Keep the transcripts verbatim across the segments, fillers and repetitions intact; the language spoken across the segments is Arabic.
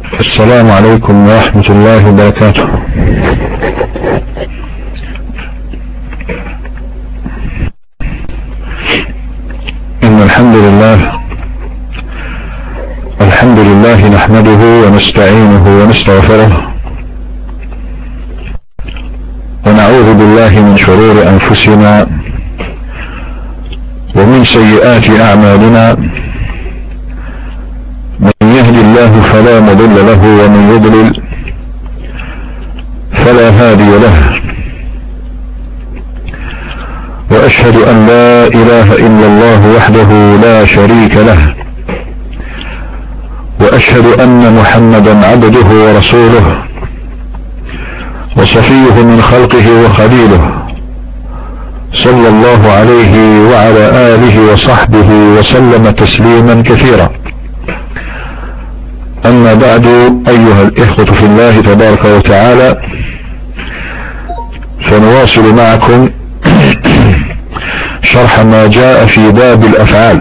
السلام عليكم ورحمة الله وبركاته. إن الحمد لله الحمد لله نحمده ونستعينه ونستغفره ونعوذ بالله من شرور أنفسنا ومن سيئات أعمالنا. من يهد الله فلا مضل له ومن يضلل فلا هادي له، وأشهد أن لا إله إلا الله وحده لا شريك له، وأشهد أن محمدا عبده ورسوله وصفيه من خلقه وخليله، صلى الله عليه وعلى آله وصحبه وسلم تسليما كثيرا. أما بعد، أيها الإخوة في الله تبارك وتعالى، فنواصل معكم شرح ما جاء في باب الأفعال،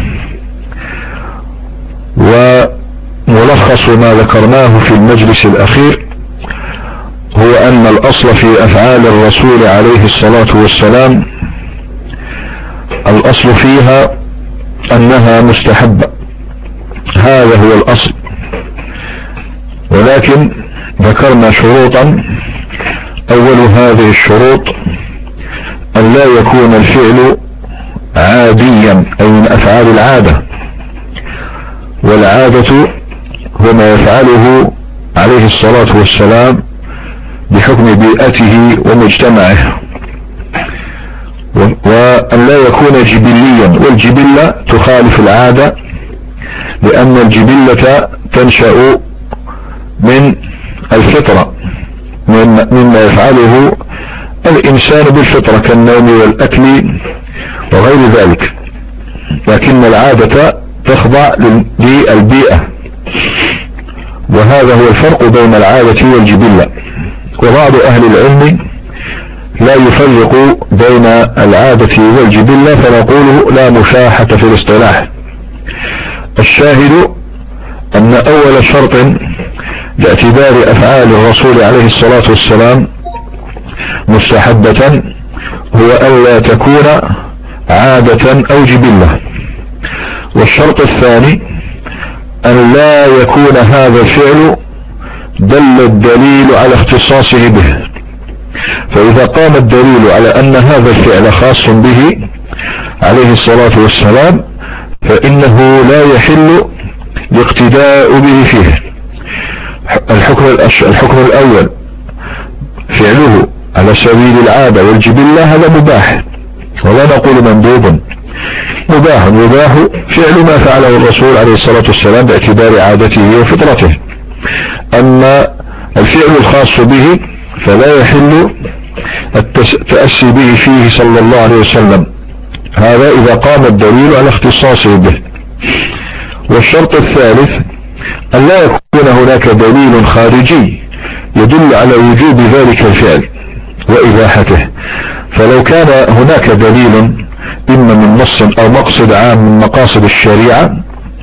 وملخص ما ذكرناه في المجلس الأخير هو أن الأصل في أفعال الرسول عليه الصلاة والسلام الأصل فيها أنها مستحبة، هذا هو الأصل. ولكن ذكرنا شروطا، أول هذه الشروط أن لا يكون الفعل عاديا أي من أفعال العادة، والعادة هو ما يفعله عليه الصلاة والسلام بحكم بيئته ومجتمعه، وأن لا يكون جبليا، والجبلة تخالف العادة، لأن الجبلة تنشأ من الفطرة، مما يفعله الإنسان بالفطرة كالنوم والأكل وغير ذلك، لكن العادة تخضع للبيئة، وهذا هو الفرق بين العادة والجبلة. وبعض أهل العلم لا يفرق بين العادة والجبلة، فنقول لا مشاحة في الاصطلاح. الشاهد أن أول شرط لاعتبار أفعال الرسول عليه الصلاة والسلام مستحبة هو ألا تكون عادة أو جبلة. والشرط الثاني أن لا يكون هذا الفعل دل الدليل على اختصاصه به، فإذا قام الدليل على أن هذا الفعل خاص به عليه الصلاة والسلام فإنه لا يحل الاقتداء به فيه. الحكم, الحكم الأول فعله على سبيل العادة والجبلة هذا مباح، ولا نقول مندوب، مباح مباح فعل ما فعله الرسول عليه الصلاة والسلام باعتبار عادته وفطرته. أما الفعل الخاص به فلا يحل التأسي به فيه صلى الله عليه وسلم، هذا إذا قام الدليل على اختصاصه به. والشرط الثالث أن لا يكون هناك دليل خارجي يدل على وجوب ذلك الفعل وإباحته، فلو كان هناك دليل إما من نص أو مقصد عام من مقاصد الشريعة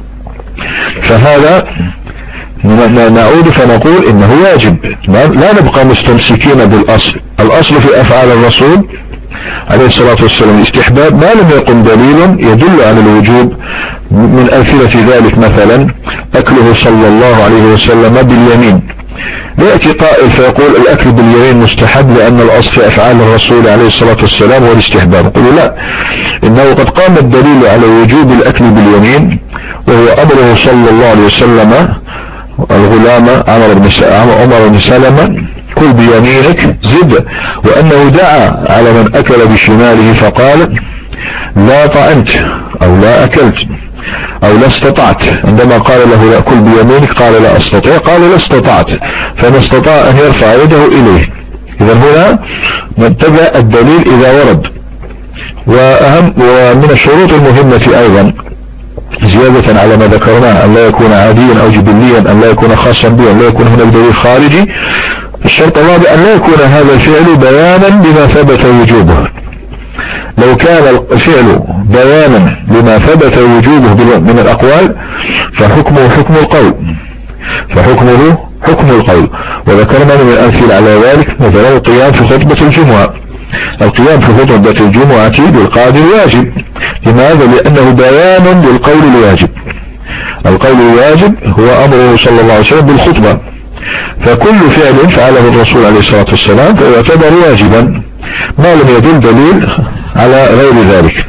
فهذا نعود فنقول إنه واجب، لا نبقى مستمسكين بالأصل. الأصل في أفعال الرسول عليه الصلاة والسلام الاستحباب ما لم يقم دليل يدل على الوجوب. من أمثلة ذلك مثلا أكله صلى الله عليه وسلم باليمين، يأتي قائل فيقول الأكل باليمين مستحب لأن الأصل في أفعال الرسول عليه الصلاة والسلام هو الاستحباب. نقول لا، إنه قد قام الدليل على وجوب الأكل باليمين، وهو أمره صلى الله عليه وسلم الغلام عمر بن سلمة كل بيمينك زد، وأنه دعا على من أكل بشماله فقال لا طعمت أو لا أكلت أو لا استطعت. عندما قال له لا كل بيمينك قال لا أستطيع، قال لا استطعت، فما استطاع أن يرفع يده إليه. إذا هنا نتبع الدليل إذا ورد. وأهم ومن الشروط المهمة أيضا زيادة على ما ذكرناه أن لا يكون عاديا أو جبليا، أن لا يكون خاصا به، أن لا يكون هناك دليل خارجي. الشرط الرابع أن لا يكون هذا الفعل بيانا بما ثبت وجوبه. لو كان الفعل بيانا لما ثبت وجوبه من الأقوال فحكمه حكم القول، فحكمه حكم القول. وذكرنا من الأمثلة على ذلك مثلا القيام في خطبة الجمعة. القيام في خطبة الجمعة بالقادر واجب. لماذا؟ لأنه بيان للقول الواجب. القول الواجب هو أمره صلى الله عليه وسلم بالخطبة، فكل فعل فعله الرسول عليه الصلاة والسلام فيعتبر واجبا ما لم يدل دليل على غير ذلك.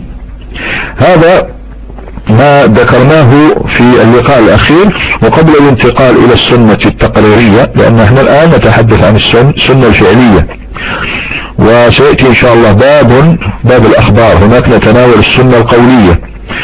هذا ما ذكرناه في اللقاء الأخير. وقبل الانتقال إلى السنة التقريرية، لأن احنا الآن نتحدث عن السنة الفعلية، وسيأتي إن شاء الله باب باب الأخبار، هناك نتناول السنة القولية.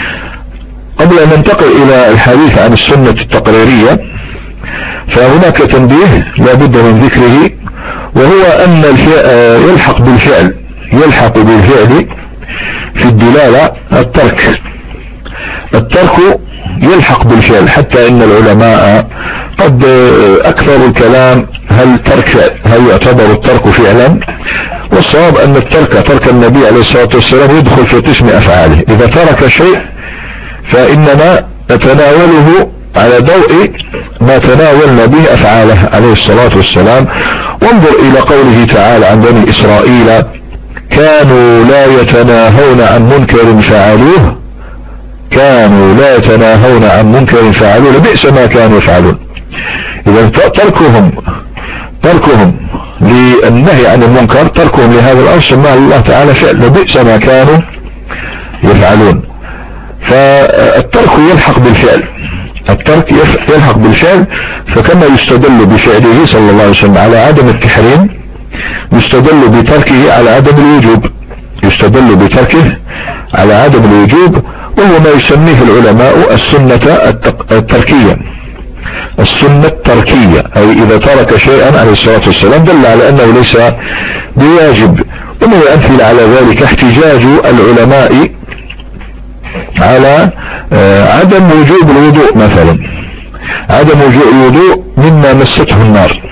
قبل أن ننتقل إلى الحديث عن السنة التقريرية، فهناك تنبيه لا بد من ذكره، وهو أن الفعل يلحق بالفعل يلحق بالفعل في الدلالة الترك. الترك يلحق بالفعل، حتى إن العلماء قد أكثروا الكلام هل ترك هل يعتبر الترك فعلا؟ والصواب أن الترك ترك النبي عليه الصلاة والسلام يدخل في قسم أفعاله. إذا ترك شيء فإننا نتناوله على ضوء ما تناولنا به أفعاله عليه الصلاة والسلام. وانظر إلى قوله تعالى عن بني إسرائيل كانوا لا يتناهون عن منكر فعلوه كانوا لا يتناهون عن منكر فعلوه لبئس ما كانوا يفعلون. إذا تركهم تركهم للنهي عن المنكر، تركهم لهذا الأمر سماه الله تعالى فعل لبئس ما كانوا يفعلون. فالترك يلحق بالفعل الترك يلحق بالفعل فكما يستدل بفعله صلى الله عليه وسلم على عدم التحريم، يستدل بتركه على عدم الوجوب يستدل بتركه على عدم الوجوب وهو ما يسميه العلماء السنة التركية السنة التركية أي إذا ترك شيئا عليه الصلاة والسلام دل على أنه ليس بواجب. ومن الأمثلة على ذلك احتجاج العلماء على عدم وجوب الوضوء مثلا عدم وجوب الوضوء مما مسته النار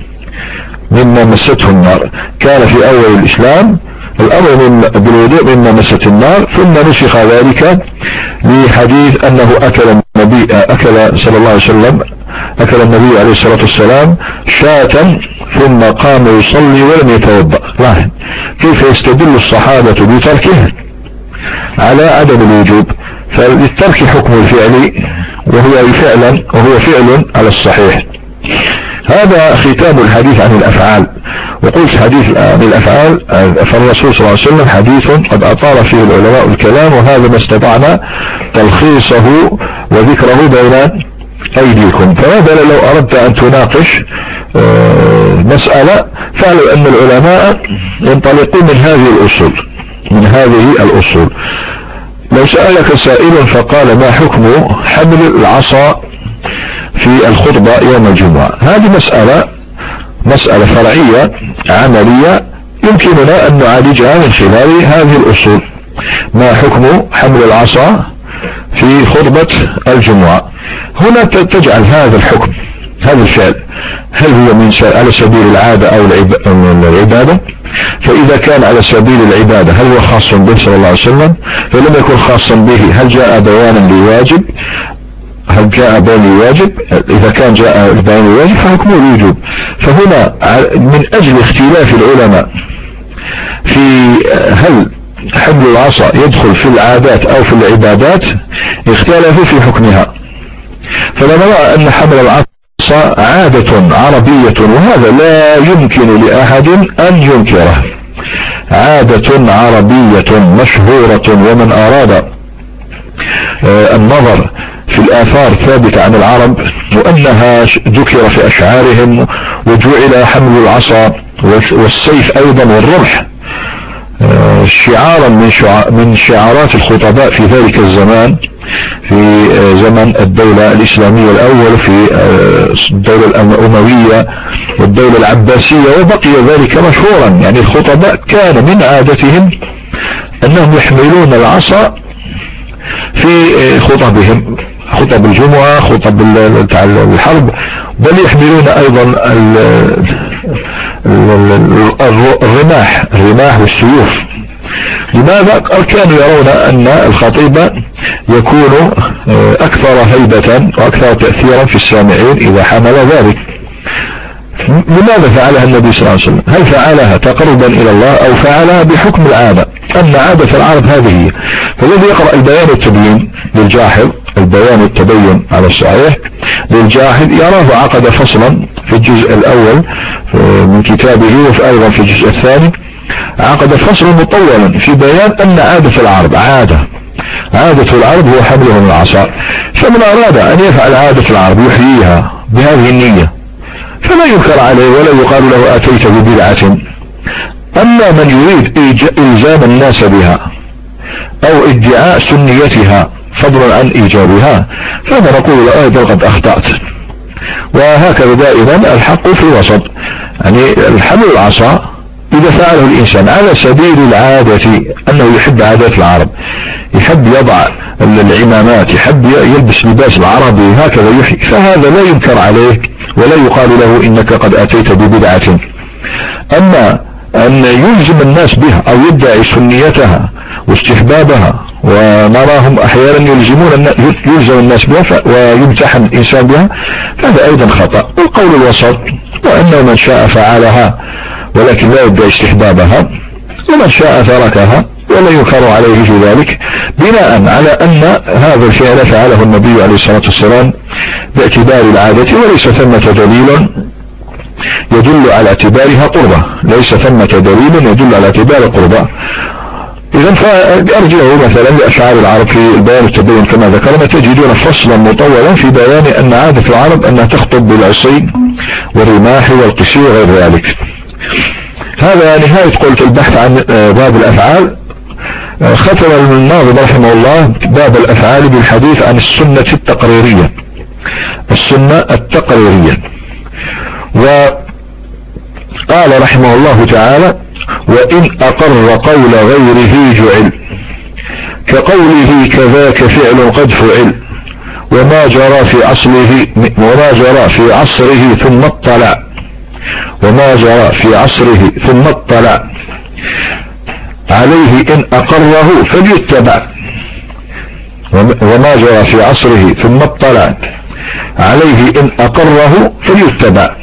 مما مسته النار كان في أول الإسلام الأمر بالوضوء مما مست النار، ثم نسخ ذلك لحديث أنه أكل النبي أكل صلى الله عليه وسلم أكل النبي عليه الصلاة والسلام شاة ثم قام يصلي ولم يتوضأ. لاحظ كيف يستدل الصحابة بتركه على عدم الوجوب. فللترك حكم الفعل وهو فعلا وهو فعل على الصحيح. هذا ختام الحديث عن الأفعال. وقلت حديث عن الأفعال فالرسول صلى الله عليه وسلم حديث قد أطال فيه العلماء الكلام، وهذا ما استطعنا تلخيصه وذكره بين أيديكم. فماذا لو أردت أن تناقش مسألة فاعلم أن العلماء ينطلقون من هذه الأصول من هذه الأصول. لو سألك سائل فقال ما حكم حمل العصا في الخطبة يوم الجمعة، هذه مسألة مسألة فرعية عملية يمكننا أن نعالجها من خلال هذه الأصول. ما حكم حمل العصا في خطبة الجمعة؟ هنا تجعل هذا الحكم هذا الفعل هل هو من على سبيل العادة أو العبادة؟ فإذا كان على سبيل العبادة هل هو خاص به صلى الله عليه وسلم؟ فلم يكن خاصا به هل جاء بيانا لواجب هل جاء بيان الواجب؟ إذا كان جاء بيان الواجب فحكمه الوجوب. فهنا من أجل اختلاف العلماء في هل حمل العصا يدخل في العادات أو في العبادات اختلفوا في حكمها. فلما رأى أن حمل العصا عادة عربية وهذا لا يمكن لأحد أن ينكره، عادة عربية مشهورة، ومن أراد النظر في الآثار ثابتة عن العرب وأنها ذكر في أشعارهم وجعل حمل العصا والسيف أيضا والرمح شعارا من من شعارات الخطباء في ذلك الزمان، في زمن الدولة الإسلامية الأول، في الدولة الأموية والدولة العباسية، وبقي ذلك مشهورا. يعني الخطباء كان من عادتهم أنهم يحملون العصا في خطبهم، خطب الجمعة، خطب الحرب، بل يحملون أيضا الرماح الرماح والسيوف لماذا؟ كانوا يرون أن الخطيب يكون أكثر هيبة وأكثر تأثيرا في السامعين إذا حمل ذلك. لماذا فعلها النبي صلى الله عليه وسلم؟ هل فعلها تقربا إلى الله أو فعلها بحكم العادة؟ أن عادة العرب هذه. فالذي يقرأ البيان والتبيين للجاحظ، البيان والتبين على الصحيح للجاحظ، يراه عقد فصلا في الجزء الأول من كتابه، وفي أيضا في الجزء الثاني عقد فصل مطولا في بيان أن عادة العرب عادة عادة العرب هو حملهم العصا. فمن أراد أن يفعل عادة العرب يحييها بهذه النية فلا ينكر عليه ولا يقال له أتيت ببدعة. أما من يريد إلزام الناس بها أو ادعاء سنيتها فضلا عن إيجابها فهذا نقول له أيضا قد أخطأت. وهكذا دائما الحق في الوسط، يعني الحمل العصا إذا فعله الإنسان على سبيل العادة أنه يحب عادات العرب، يحب يضع العمامات، يحب يلبس لباس العربي هكذا يحيي، فهذا لا ينكر عليه ولا يقال له إنك قد أتيت ببدعة. أما أن يلزم الناس بها أو يدعي سنيتها واستحبابها، ونراهم أحيانا يلزمون يلزم الناس بها ويمتحن الإنسان بها، فهذا أيضا خطأ. والقول الوسط وأنه من شاء فعلها ولكن لا يدعي استحبابها، ومن شاء تركها ولا ينكر عليه في ذلك، بناء على أن هذا الفعل فعله النبي عليه الصلاة والسلام باعتبار العادة وليس ثمة دليل يدل على اعتبارها قربة، ليس ثمة دليل يدل على اعتبار قربة. إذن فأرجعوا مثلا لأشعار العرب في البيان والتبين كما ذكرنا، تجدون فصلا مطولا في بيان أن عادة العرب أنها تخطب بالعصي والرماح والقشي وغير ذلك. هذا نهاية قلت البحث عن باب الأفعال. ختم الناظم رحمه الله باب الأفعال بالحديث عن السنة التقريرية. السنة التقريرية، وقال رحمه الله تعالى: وإن أقر قول غيره جعل كقوله كذاك فعل قد فعل وما جرى في أصله وما جرى في عصره ثم اطلع وما جرى في عصره ثم اطلع عليه إن أقره فليتبع وما جرى في عصره ثم اطلع عليه إن أقره فليتبع.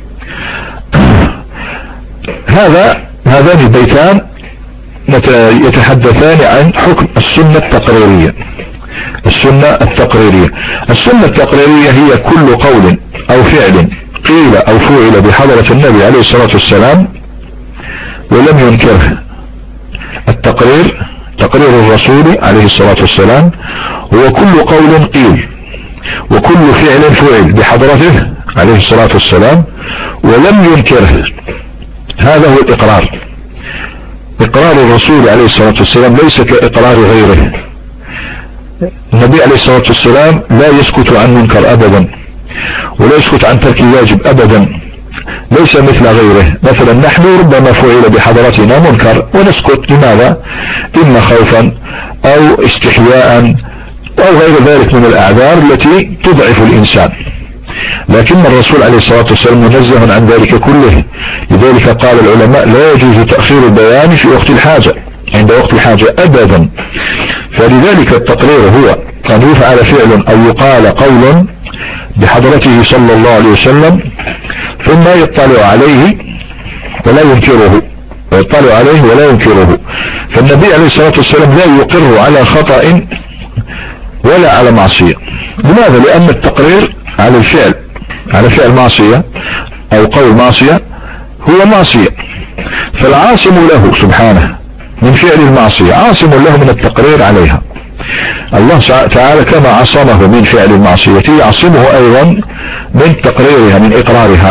هذا هذان البيتان يتحدثان عن حكم السنة التقريرية. السنة التقريرية السنة التقريرية هي كل قول أو فعل قيل أو فعل بحضرة النبي عليه الصلاة والسلام ولم ينكره. التقرير تقرير الرسول عليه الصلاة والسلام هو كل قول قيل وكل فعل فعل بحضرته عليه الصلاة والسلام ولم ينكره. هذا هو الإقرار. إقرار الرسول عليه الصلاة والسلام ليس كإقرار غيره. النبي عليه الصلاة والسلام لا يسكت عن منكر أبدا ولا يسكت عن ترك واجب أبدا، ليس مثل غيره. مثلا نحن ربما فعل بحضرتنا منكر ونسكت، لماذا؟ إما خوفا أو استحياء أو غير ذلك من الأعذار التي تضعف الإنسان، لكن الرسول عليه الصلاة والسلام منزه عن ذلك كله. لذلك قال العلماء لا يجوز تأخير البيان في وقت الحاجة، عند وقت الحاجة أبدا. فلذلك التقرير هو أن يفعل فعل أو يقال قول بحضرته صلى الله عليه وسلم ثم يطلع عليه ولا ينكره ويطلع عليه ولا ينكره. فالنبي عليه الصلاة والسلام لا يقر على خطأ ولا على معصية. لماذا؟ لأن التقرير على الفعل على فعل معصية أو قول معصية هو معصية، فالعاصم له سبحانه من فعل المعصية عاصم له من التقرير عليها. الله تعالى كما عصمه من فعل المعصية يعصمه أيضا من تقريرها من إقرارها.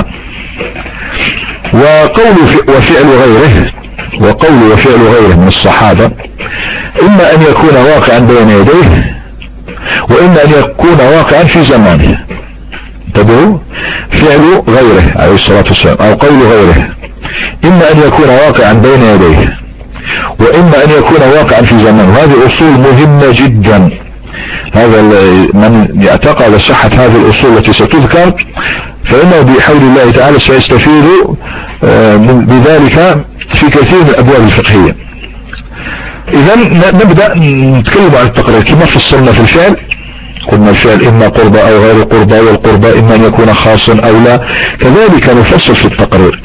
وقول وفعل غيره وقول وفعل غيره من الصحابة إما أن يكون واقعا بين يديه وإما أن يكون واقعا في زمانه. تدعو فعل غيره عليه الصلاة والسلام أو قول غيره إما أن يكون واقعا بين يديه وإما أن يكون واقعا في زمانه. وهذه أصول مهمة جدا. هذا من يعتقد صحة هذه الأصول التي ستذكر فإنه بحول الله تعالى سيستفيد بذلك في كثير من الأبواب الفقهية. اذا نبدأ نتكلم عن التقرير كما فصلنا في الفعل. قلنا الفعل اما قربى او غير قربى، والقربى اما ان يكون خاصا او لا، كذلك نفصل في التقرير.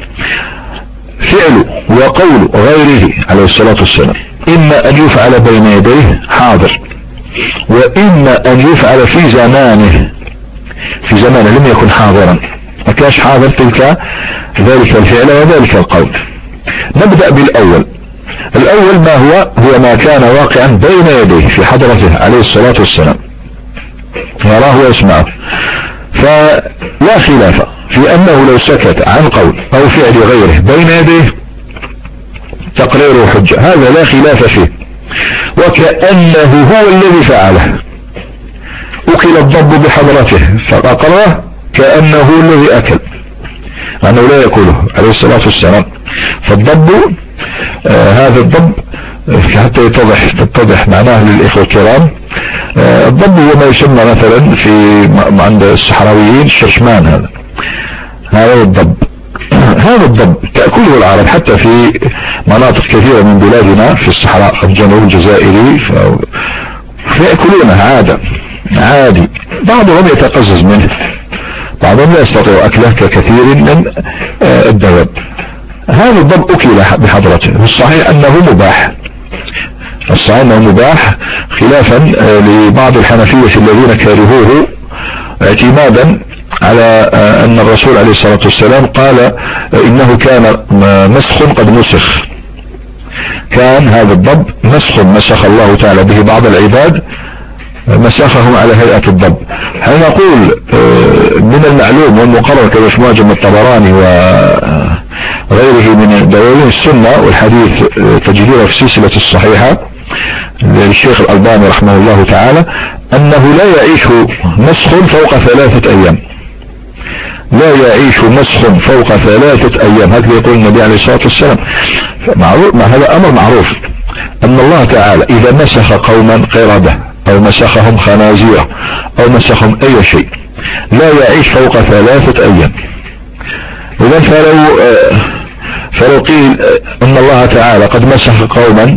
فعل وقول غيره عليه الصلاة والسلام اما ان يفعل بين يديه حاضر، واما ان يفعل في زمانه، في زمانه لم يكن حاضرا، ما كانش حاضر تلك ذلك الفعل وذلك القول. نبدأ بالاول. الاول ما هو؟ هو ما كان واقعا بين يديه في حضرته عليه الصلاة والسلام، يراه ويسمعه، فلا خلاف في انه لو سكت عن قول او فعل غيره بين يديه تقريره حجة، هذا لا خلاف فيه. وكأنه هو الذي فعله، اكل الضب بحضرته فأقره كأنه الذي اكل، لانه لا يأكله عليه الصلاة والسلام. فالضب آه هذا الضب حتى يتضح تتضح معناه للإخوة الكرام، آه الضب هو ما يسمى مثلا في عند الصحراويين الشرشمان، هذا هذا هو الضب. هذا الضب تأكله العرب حتى في مناطق كثيرة من بلادنا في الصحراء الجنوب الجزائري، فيأكلونه عادة عادي. بعضهم يتقزز منه، بعضهم لا يستطيع أكله ككثير من آه الدواب. هذا الضب أكل بحضرته، والصحيح أنه مباح، الصحيح أنه مباح خلافا لبعض الحنفية الذين كرهوه اعتمادا على أن الرسول عليه الصلاة والسلام قال إنه كان مسخ قد مسخ. كان هذا الضب مسخ مسخ الله تعالى به بعض العباد، مسخهم على هيئة الضب. هل نقول من المعلوم والمقرر كما في معجم الطبراني وغيره من دواوين السنة والحديث تجديره في سلسلة الصحيحة للشيخ الألباني رحمه الله تعالى أنه لا يعيش مسخ فوق ثلاثة أيام، لا يعيش مسخ فوق ثلاثة أيام، هكذا يقول النبي عليه الصلاة والسلام. معروف، هذا أمر معروف أن الله تعالى إذا مسخ قوما قردة أو مسخهم خنازير أو مسخهم أي شيء لا يعيش فوق ثلاثة أيام. إذا فلو فلو قيل أن الله تعالى قد مسخ قوما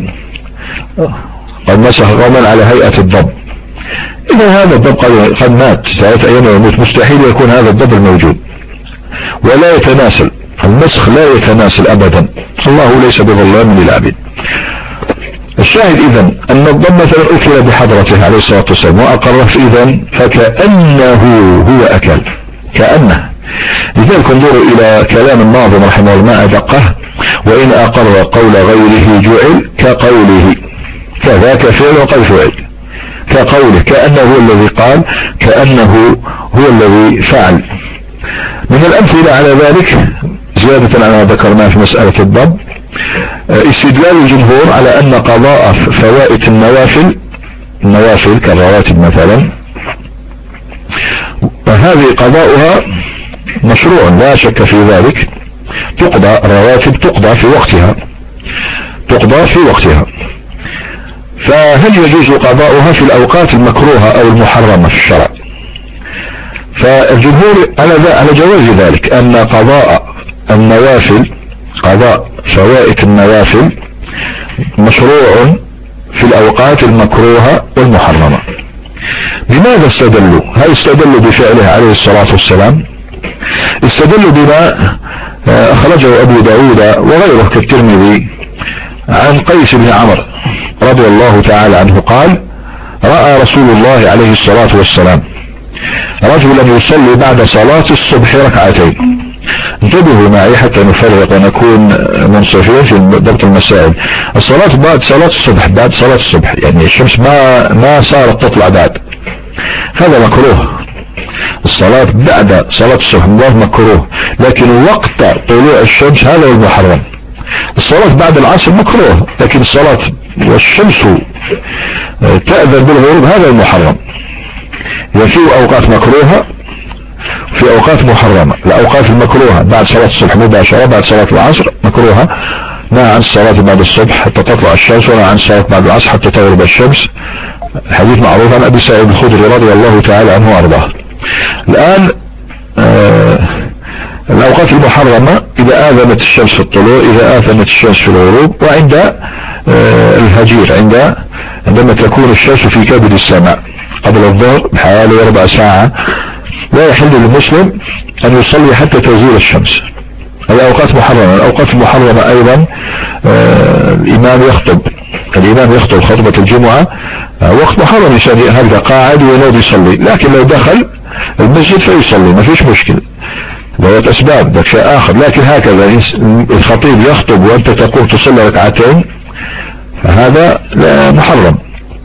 قد مسخ قوما على هيئة الضب، إذا هذا الضب قد مات ثلاثة أيام ويموت، مستحيل يكون هذا الضب الموجود، ولا يتناسل المسخ، لا يتناسل أبدا، الله ليس بظلام للعبيد. الشاهد إذن أن الضب مثلا أكل بحضرته عليه الصلاة والسلام وأقره، إذن فكأنه هو أكل، كأنه. لذلك انظروا إلى كلام الناظم رحمه الله ما أدقه: وإن أقر قول غيره جعل كقوله، كذاك فعل وقد فعل، كقوله، كأنه هو الذي قال، كأنه هو الذي فعل. من الأمثلة على ذلك زيادة على ما ذكرناه في مسألة الضب، استدلال الجمهور على أن قضاء فوائت النوافل، النوافل كالرواتب مثلا، هذه قضاؤها مشروع لا شك في ذلك، تقضى الرواتب، تقضى في وقتها، تقضى في وقتها. فهل يجوز قضاؤها في الأوقات المكروهة أو المحرمة في الشرع؟ فالجمهور على على جواز ذلك، أن قضاء النوافل، قضاء فوائت النوافل مشروع في الأوقات المكروهة والمحرمة. بماذا استدلوا؟ هل استدلوا بفعله عليه الصلاة والسلام؟ استدلوا بما أخرجه أبو داود وغيره كالترمذي عن قيس بن عمرو رضي الله تعالى عنه قال: رأى رسول الله عليه الصلاة والسلام رجلا يصلي بعد صلاة الصبح ركعتين. انتبهوا معي حتى نفرق ونكون منصفين في ضبط المسائل. الصلاة بعد صلاة الصبح، بعد صلاة الصبح يعني الشمس ما ما صارت تطلع بعد، هذا مكروه. الصلاة بعد صلاة الصبح مكروه، لكن وقت طلوع الشمس هذا هو المحرم. الصلاة بعد العصر مكروه، لكن الصلاة والشمس تأذن بالغروب هذا المحرم. وفي أوقات مكروهة في أوقات محرمة. الأوقات المكروهة بعد صلاة الصبح مباشرة، بعد صلاة العصر مكروهة، نهى عن الصلاة بعد الصبح حتى تطلع الشمس، ونهى عن الصلاة بعد العصر حتى تغرب الشمس. الحديث معروف عن أبي سعيد الخدري رضي الله تعالى عنه وأرضاه. الآن آه الأوقات المحرمة إذا آذنت الشمس في الطلوع، إذا آذنت الشمس في الغروب، وعند آه الهجير، عند عندما تكون الشمس في كبد السماء قبل الظهر بحوالي ربع ساعة لا يحل للمسلم أن يصلي حتى تزول الشمس. هذه أوقات محرمة. الأوقات المحرمة أيضا آه الإمام يخطب الإمام يخطب خطبة الجمعة آه وقت محرم، الإنسان هكذا قاعد وينوض يصلي، لكن لو دخل المسجد فيصلي ما فيش مشكلة، ذات أسباب ذاك شيء آخر. لكن هكذا الخطيب يخطب وأنت تقوم تصلي ركعتين فهذا لا محرم.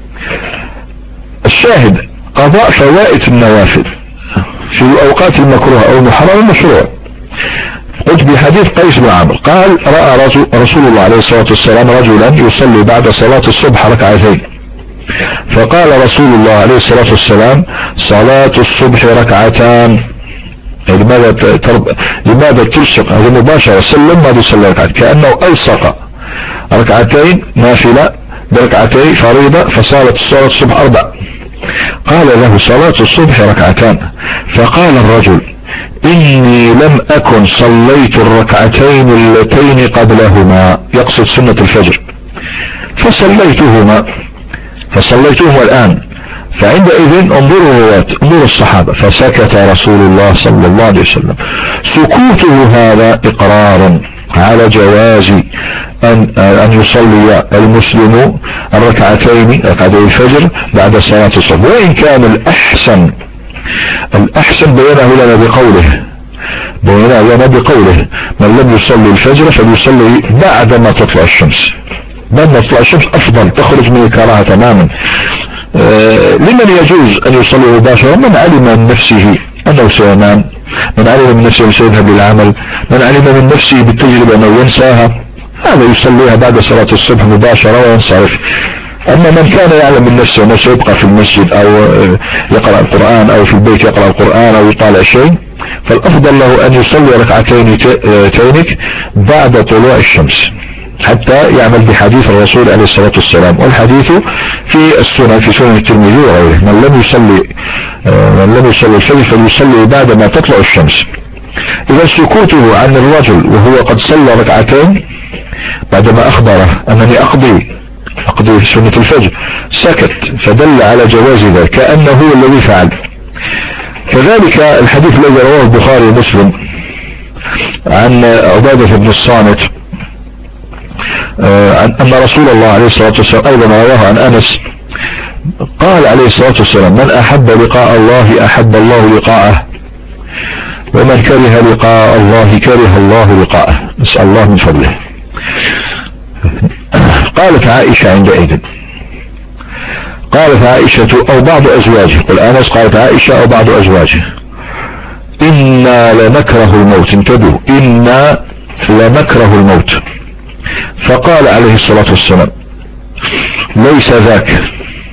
الشاهد قضاء فوائد النوافل في الأوقات المكروهة أو المحرمة مشروع. قلت بحديث قيس بن عمرو قال رأى رسول الله عليه الصلاة والسلام رجلا يصلي بعد صلاة الصبح ركعتين، فقال رسول الله عليه الصلاة والسلام صلاة الصبح ركعتان. لماذا ترب... لماذا تلصق هذا مباشرة سلم ما يصلي ركعتين، كأنه ألصق ركعتين نافلة بركعتي فريضة فصارت صلاة الصبح أربع. قال له صلاة الصبح ركعتان، فقال الرجل إني لم أكن صليت الركعتين اللتين قبلهما، يقصد سنة الفجر، فصليتهما فصليتهما الآن. فعندئذ انظروا الرواة انظروا الصحابة، فسكت رسول الله صلى الله عليه وسلم. سكوته هذا إقرار على جواز أن, أن يصلي المسلم الركعتين ركعتي الفجر بعد صلاة الصبح، وإن كان الأحسن الأحسن بينه لنا بقوله بينه لنا بقوله من لم يصلي الفجر فليصلي بعد ما تطلع الشمس. بعد ما تطلع الشمس أفضل، تخرج من الكراهة تماما. آه لمن يجوز أن يصلي مباشرة؟ من علم من نفسه أنه سينام، من علم من نفسه سيذهب للعمل، من علم من نفسه بالتجربة أنه ينساها، هذا يصليها بعد صلاة الصبح مباشرة وينصرف. أما من كان يعلم من نفسه أنه سيبقى في المسجد أو يقرأ القرآن أو في البيت يقرأ القرآن أو يطالع شيء، فالأفضل له أن يصلي ركعتين تينك بعد طلوع الشمس حتى يعمل بحديث الرسول عليه الصلاة والسلام. والحديث في السنن في سنن الترمذي وغيره، من لم يصلي من لم يصلي الفجر فليصلي بعد ما تطلع الشمس. إذا سكوته عن الرجل وهو قد صلى ركعتين بعدما أخبره أنني أقضي أقضي في سنة الفجر سكت، فدل على جواز ذلك كأنه هو الذي فعل. كذلك الحديث الذي رواه البخاري ومسلم عن عبادة بن الصامت أن رسول الله عليه الصلاة والسلام أيضا رواه عن أنس قال عليه الصلاة والسلام من أحب لقاء الله أحب الله لقاءه، ومن كره لقاء الله كره الله لقاءه، نسأل الله من فضله. قالت عائشة عندئذ قالت عائشة أو بعض أزواجه، قل أنس قالت عائشة أو بعض أزواجه إنا لنكره الموت، انتبهوا إنا لنكره الموت. فقال عليه الصلاة والسلام ليس ذاك،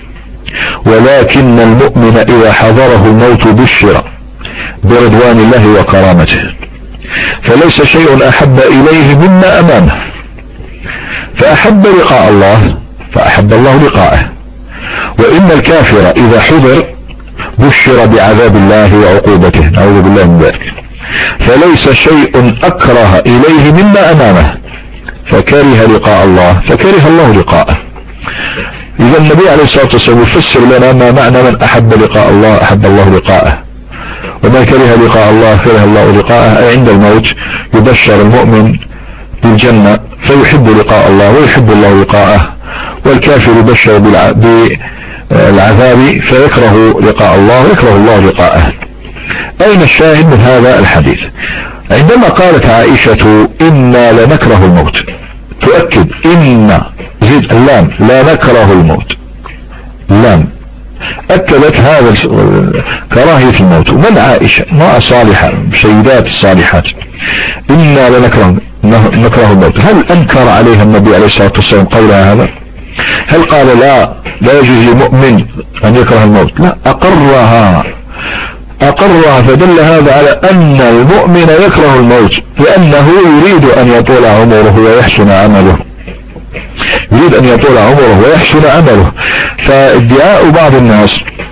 ولكن المؤمن إذا حضره الموت بشر برضوان الله وكرامته، فليس شيء أحب إليه مما أمامه، فأحب لقاء الله فأحب الله لقاءه. وإن الكافر إذا حضر بشر بعذاب الله وعقوبته، نعوذ بالله من ذلك، فليس شيء أكره إليه مما أمامه، فكره لقاء الله فكره الله لقاءه. إذا النبي عليه الصلاة والسلام يفسر لنا ما معنى من أحب لقاء الله أحب الله لقاءه، ومن كره لقاء الله كره الله لقاءه، أي عند الموت يبشر المؤمن بالجنة فيحب لقاء الله ويحب الله لقاءه، والكافر يبشر بالعذاب فيكره لقاء الله ويكره الله لقاءه. أين الشاهد من هذا الحديث؟ عندما قالت عائشة إنا لنكره الموت، تؤكد إن زيد اللام لا نكره الموت، اللام أكدت هذا كراهية الموت. ومن عائشة ما صالحة سيدات الصالحات إنا لنكره نكره الموت، هل أنكر عليها النبي عليه الصلاة والسلام قولها هذا؟ هل قال لا لا يجوز للمؤمن أن يكره الموت؟ لا، أقرها أقرها، فدل هذا على أن المؤمن يكره الموت لأنه يريد أن يطول عمره ويحسن عمله، يريد أن يطول عمره ويحسن عمله. فادعاء بعض الناس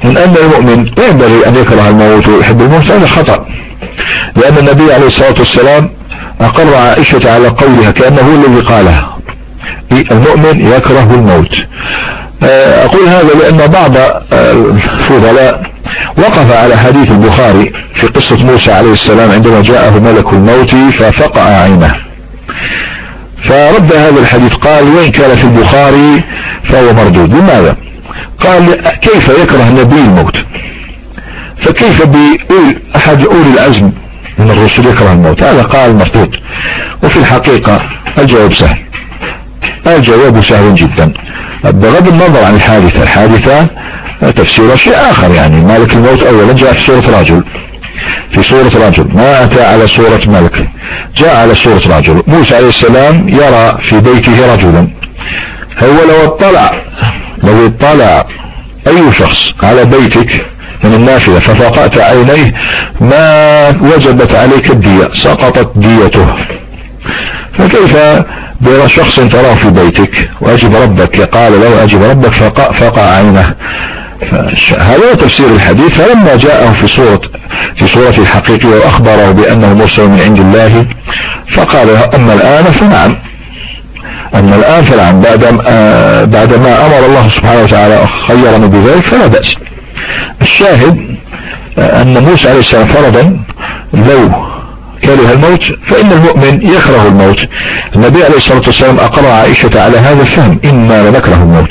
من أن المؤمن لا ينبغي أن يكره الموت ويحب الموت، هذا خطأ، لأن النبي عليه الصلاة والسلام أقر عائشة على قولها كأنه هو الذي قالها: المؤمن يكره الموت. أقول هذا لأن بعض الفضلاء وقف على حديث البخاري في قصة موسى عليه السلام عندما جاءه ملك الموت ففقع عينه، فرد هذا الحديث قال: وإن كان في البخاري فهو مردود. لماذا؟ قال: كيف يكره النبي الموت؟ فكيف بيقول أحد أولي العزم من الرسل يكره الموت؟ هذا قال مردود. وفي الحقيقة الجواب سهل، الجواب سهل جدا بغض النظر عن الحادثة. الحادثة تفسير شيء آخر، يعني ملك الموت أولا جاء في سورة رجل، في سورة رجل، ما أتى على سورة ملك، جاء على سورة رجل. موسى عليه السلام يرى في بيته رجلا، هو لو اطلع لو اطلع أي شخص على بيتك من النافذة ففقأت عينيه ما وجبت عليك الدية، سقطت ديته. فكيف بشخص تراه في بيتك وأجب ربك، قال له أجب ربك فقع, فقع عينه. هذا تفسير الحديث. فلما جاءه في سورة في سورة الحقيقية وأخبره بأنه مرسل من عند الله فقال: أما الآن فنعم، أما الآن فنعم، بعد بعدما أمر الله سبحانه وتعالى خيرنا بذلك فلا بأس. الشاهد أن موسى عليه السلام فرضا لو كره الموت فإن المؤمن يكره الموت. النبي عليه الصلاة والسلام أقر عائشة على هذا الفهم: إنا لنكره الموت.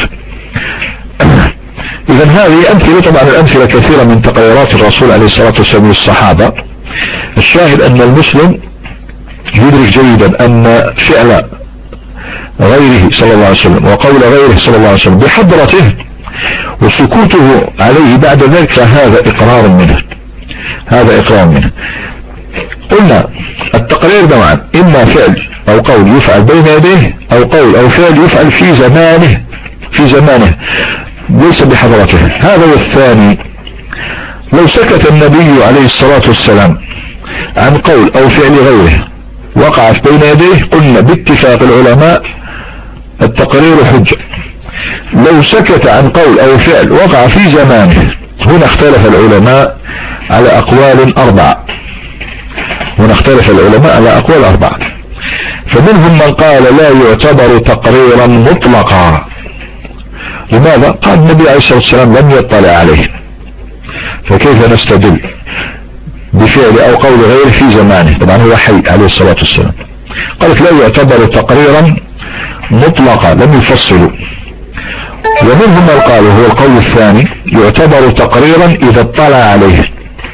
إذن هذه أمثلة، طبعا الأمثلة كثيرة من تقريرات الرسول عليه الصلاة والسلام للصحابة. الشاهد أن المسلم يدرك جيدا أن فعل غيره صلى الله عليه وسلم وقول غيره صلى الله عليه وسلم بحضرته وسكوته عليه بعد ذلك فهذا إقرار منه، هذا إقرار منه. قلنا التقرير نوعا: إما فعل أو قول يفعل بين يديه، أو قول أو فعل يفعل في زمانه في زمانه ليس بحضرته. هذا والثاني: لو سكت النبي عليه الصلاة والسلام عن قول أو فعل غيره وقعت بين يديه، قلنا باتفاق العلماء التقرير حجة. لو سكت عن قول أو فعل وقع في زمانه، هنا اختلف العلماء على أقوال أربعة هنا اختلف العلماء على أقوال أربعة فمنهم من قال لا يعتبر تقريرا مطلقا. لماذا؟ قال النبي عليه الصلاة والسلام لم يطلع عليه، فكيف نستدل بفعل أو قول غيره في زمانه؟ طبعا هو حي عليه الصلاة والسلام. قالت لا يعتبر تقريرا مطلقا، لم يفصلوا. ومنهم من قالوا هو القول الثاني: يعتبر تقريرا إذا اطلع عليه،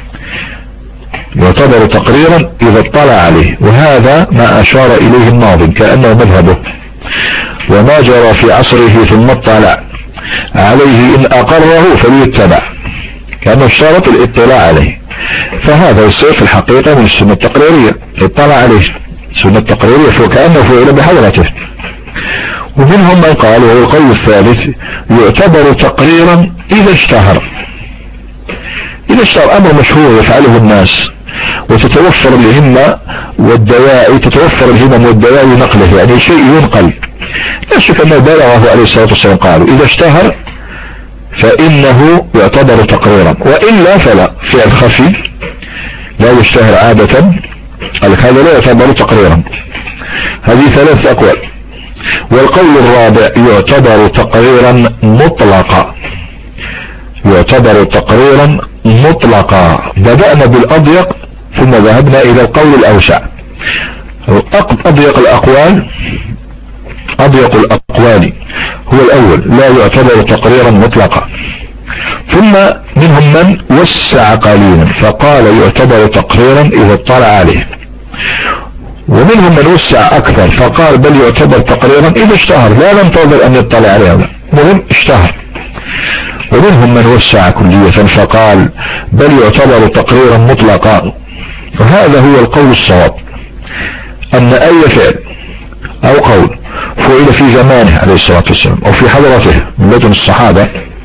يعتبر تقريرا إذا اطلع عليه. وهذا ما أشار إليه الناظم كأنه مذهبه: وما جرى في عصره ثم اطلع عليه إن أقره فليتبع، كأنه اشترط الاطلاع عليه. فهذا يصير في الحقيقة من السنة التقريرية، اطلع عليه سنة تقريرية فكأنه فعل بحضرته. ومنهم من قال وهو القول الثالث: يعتبر تقريرا إذا اشتهر، إذا اشتهر أمر مشهور يفعله الناس وتتوفر الهمة والدواعي تتوفر الهمم والدواعي نقله، يعني شيء ينقل. لا شك أنه بلغه عليه الصلاة والسلام قالوا إذا اشتهر فإنه يعتبر تقريرا، وإلا فلا. فعل خفي لا يشتهر عادة، قال هذا لا يعتبر تقريرا. هذه ثلاث أقوال. والقول الرابع: يعتبر تقريرا مطلقا، يعتبر تقريرا مطلقا. بدأنا بالأضيق ثم ذهبنا إلى القول الأوسع. أضيق الأقوال أضيق الأقوال هو الأول: لا يعتبر تقريرا مطلقا. ثم منهم من وسع قليلا فقال يعتبر تقريرا إذا اطلع عليه. ومنهم من وسع أكثر فقال بل يعتبر تقريرا إذا اشتهر، لا ننتظر أن يطلع عليه، مهم اشتهر. ومنهم من وسع كلية فقال بل يعتبر تقريرا مطلقا. وهذا هو القول الصواب، أن أي فعل أو قول فعل في زمانه عليه الصلاة والسلام أو في حضرته من لدن الصحابة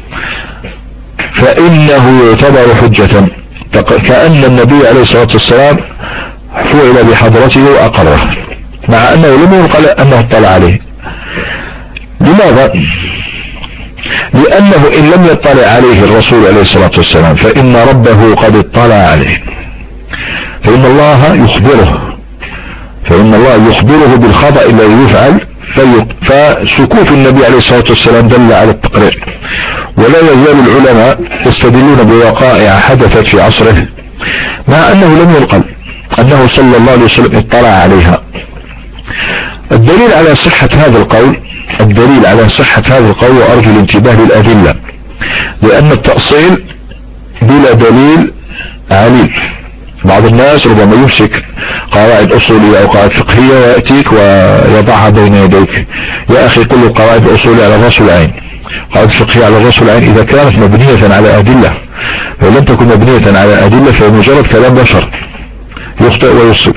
فإنه يعتبر حجة، كأن النبي عليه الصلاة والسلام فعل بحضرته وأقره، مع أنه لم يقل أنه اطلع عليه. لماذا؟ لأنه إن لم يطلع عليه الرسول عليه الصلاة والسلام فإن ربه قد اطلع عليه، فإن الله يخبره فإن الله يخبره بالخطأ الذي يفعل، فسكوت النبي عليه الصلاة والسلام دل على التقرير. ولا يزال العلماء يستدلون بوقائع حدثت في عصره مع أنه لم ينقل أنه صلى الله عليه وسلم اطلع عليها. الدليل على صحة هذا القول الدليل على صحة هذا القول وأرجو الانتباه للأدلة، لأن التأصيل بلا دليل عليل. بعض الناس ربما يمسك قواعد أصولية أو قواعد فقهية ويأتيك ويضعها بين يديك. يا أخي كل القواعد الأصولية على الرأس والعين، قواعد فقهية على الرأس والعين إذا كانت مبنية على أدلة، ولم تكن مبنية على أدلة فمجرد كلام بشر يخطئ ويصيب.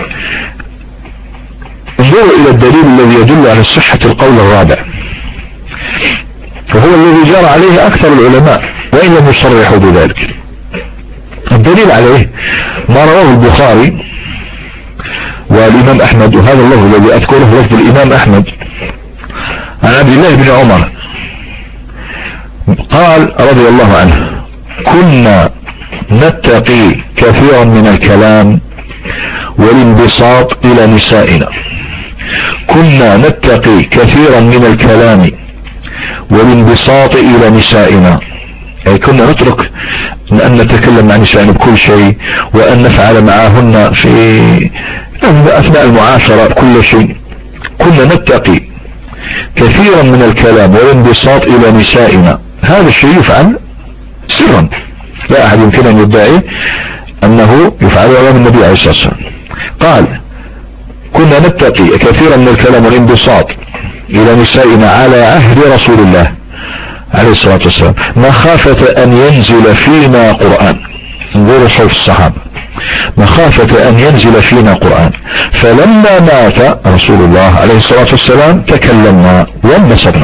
انظروا إلى الدليل الذي يدل على صحة القول الرابع، وهو الذي جرى عليه أكثر العلماء وإن لم يصرحوا بذلك. الدليل عليه ما رواه البخاري والإمام أحمد، وهذا اللفظ الذي أذكره لفظ الإمام أحمد عن عبد الله بن عمر قال رضي الله عنه: كنا نتقي كثيرا من الكلام والانبساط إلى نسائنا. كنا نتقي كثيرا من الكلام والانبساط إلى نسائنا، أي كنا نترك أن نتكلم عن نسائنا بكل شيء، وأن نفعل معهن في أثناء المعاشرة كل شيء. كنا نتقي كثيرا من الكلام والانبساط إلى نسائنا. هذا الشيء يفعل سرا، لا أحد يمكن أن يدعي أنه يفعل أمام النبي عليه الصلاة والسلام. قال: كنا نتقي كثيرا من الكلام والانبساط إلى نسائنا على عهد رسول الله عليه الصلاة والسلام مخافة أن ينزل فينا قرآن. انظروا خوف الصحابة، مخافة أن ينزل فينا قرآن. فلما مات رسول الله عليه الصلاة والسلام تكلمنا وانبسطنا،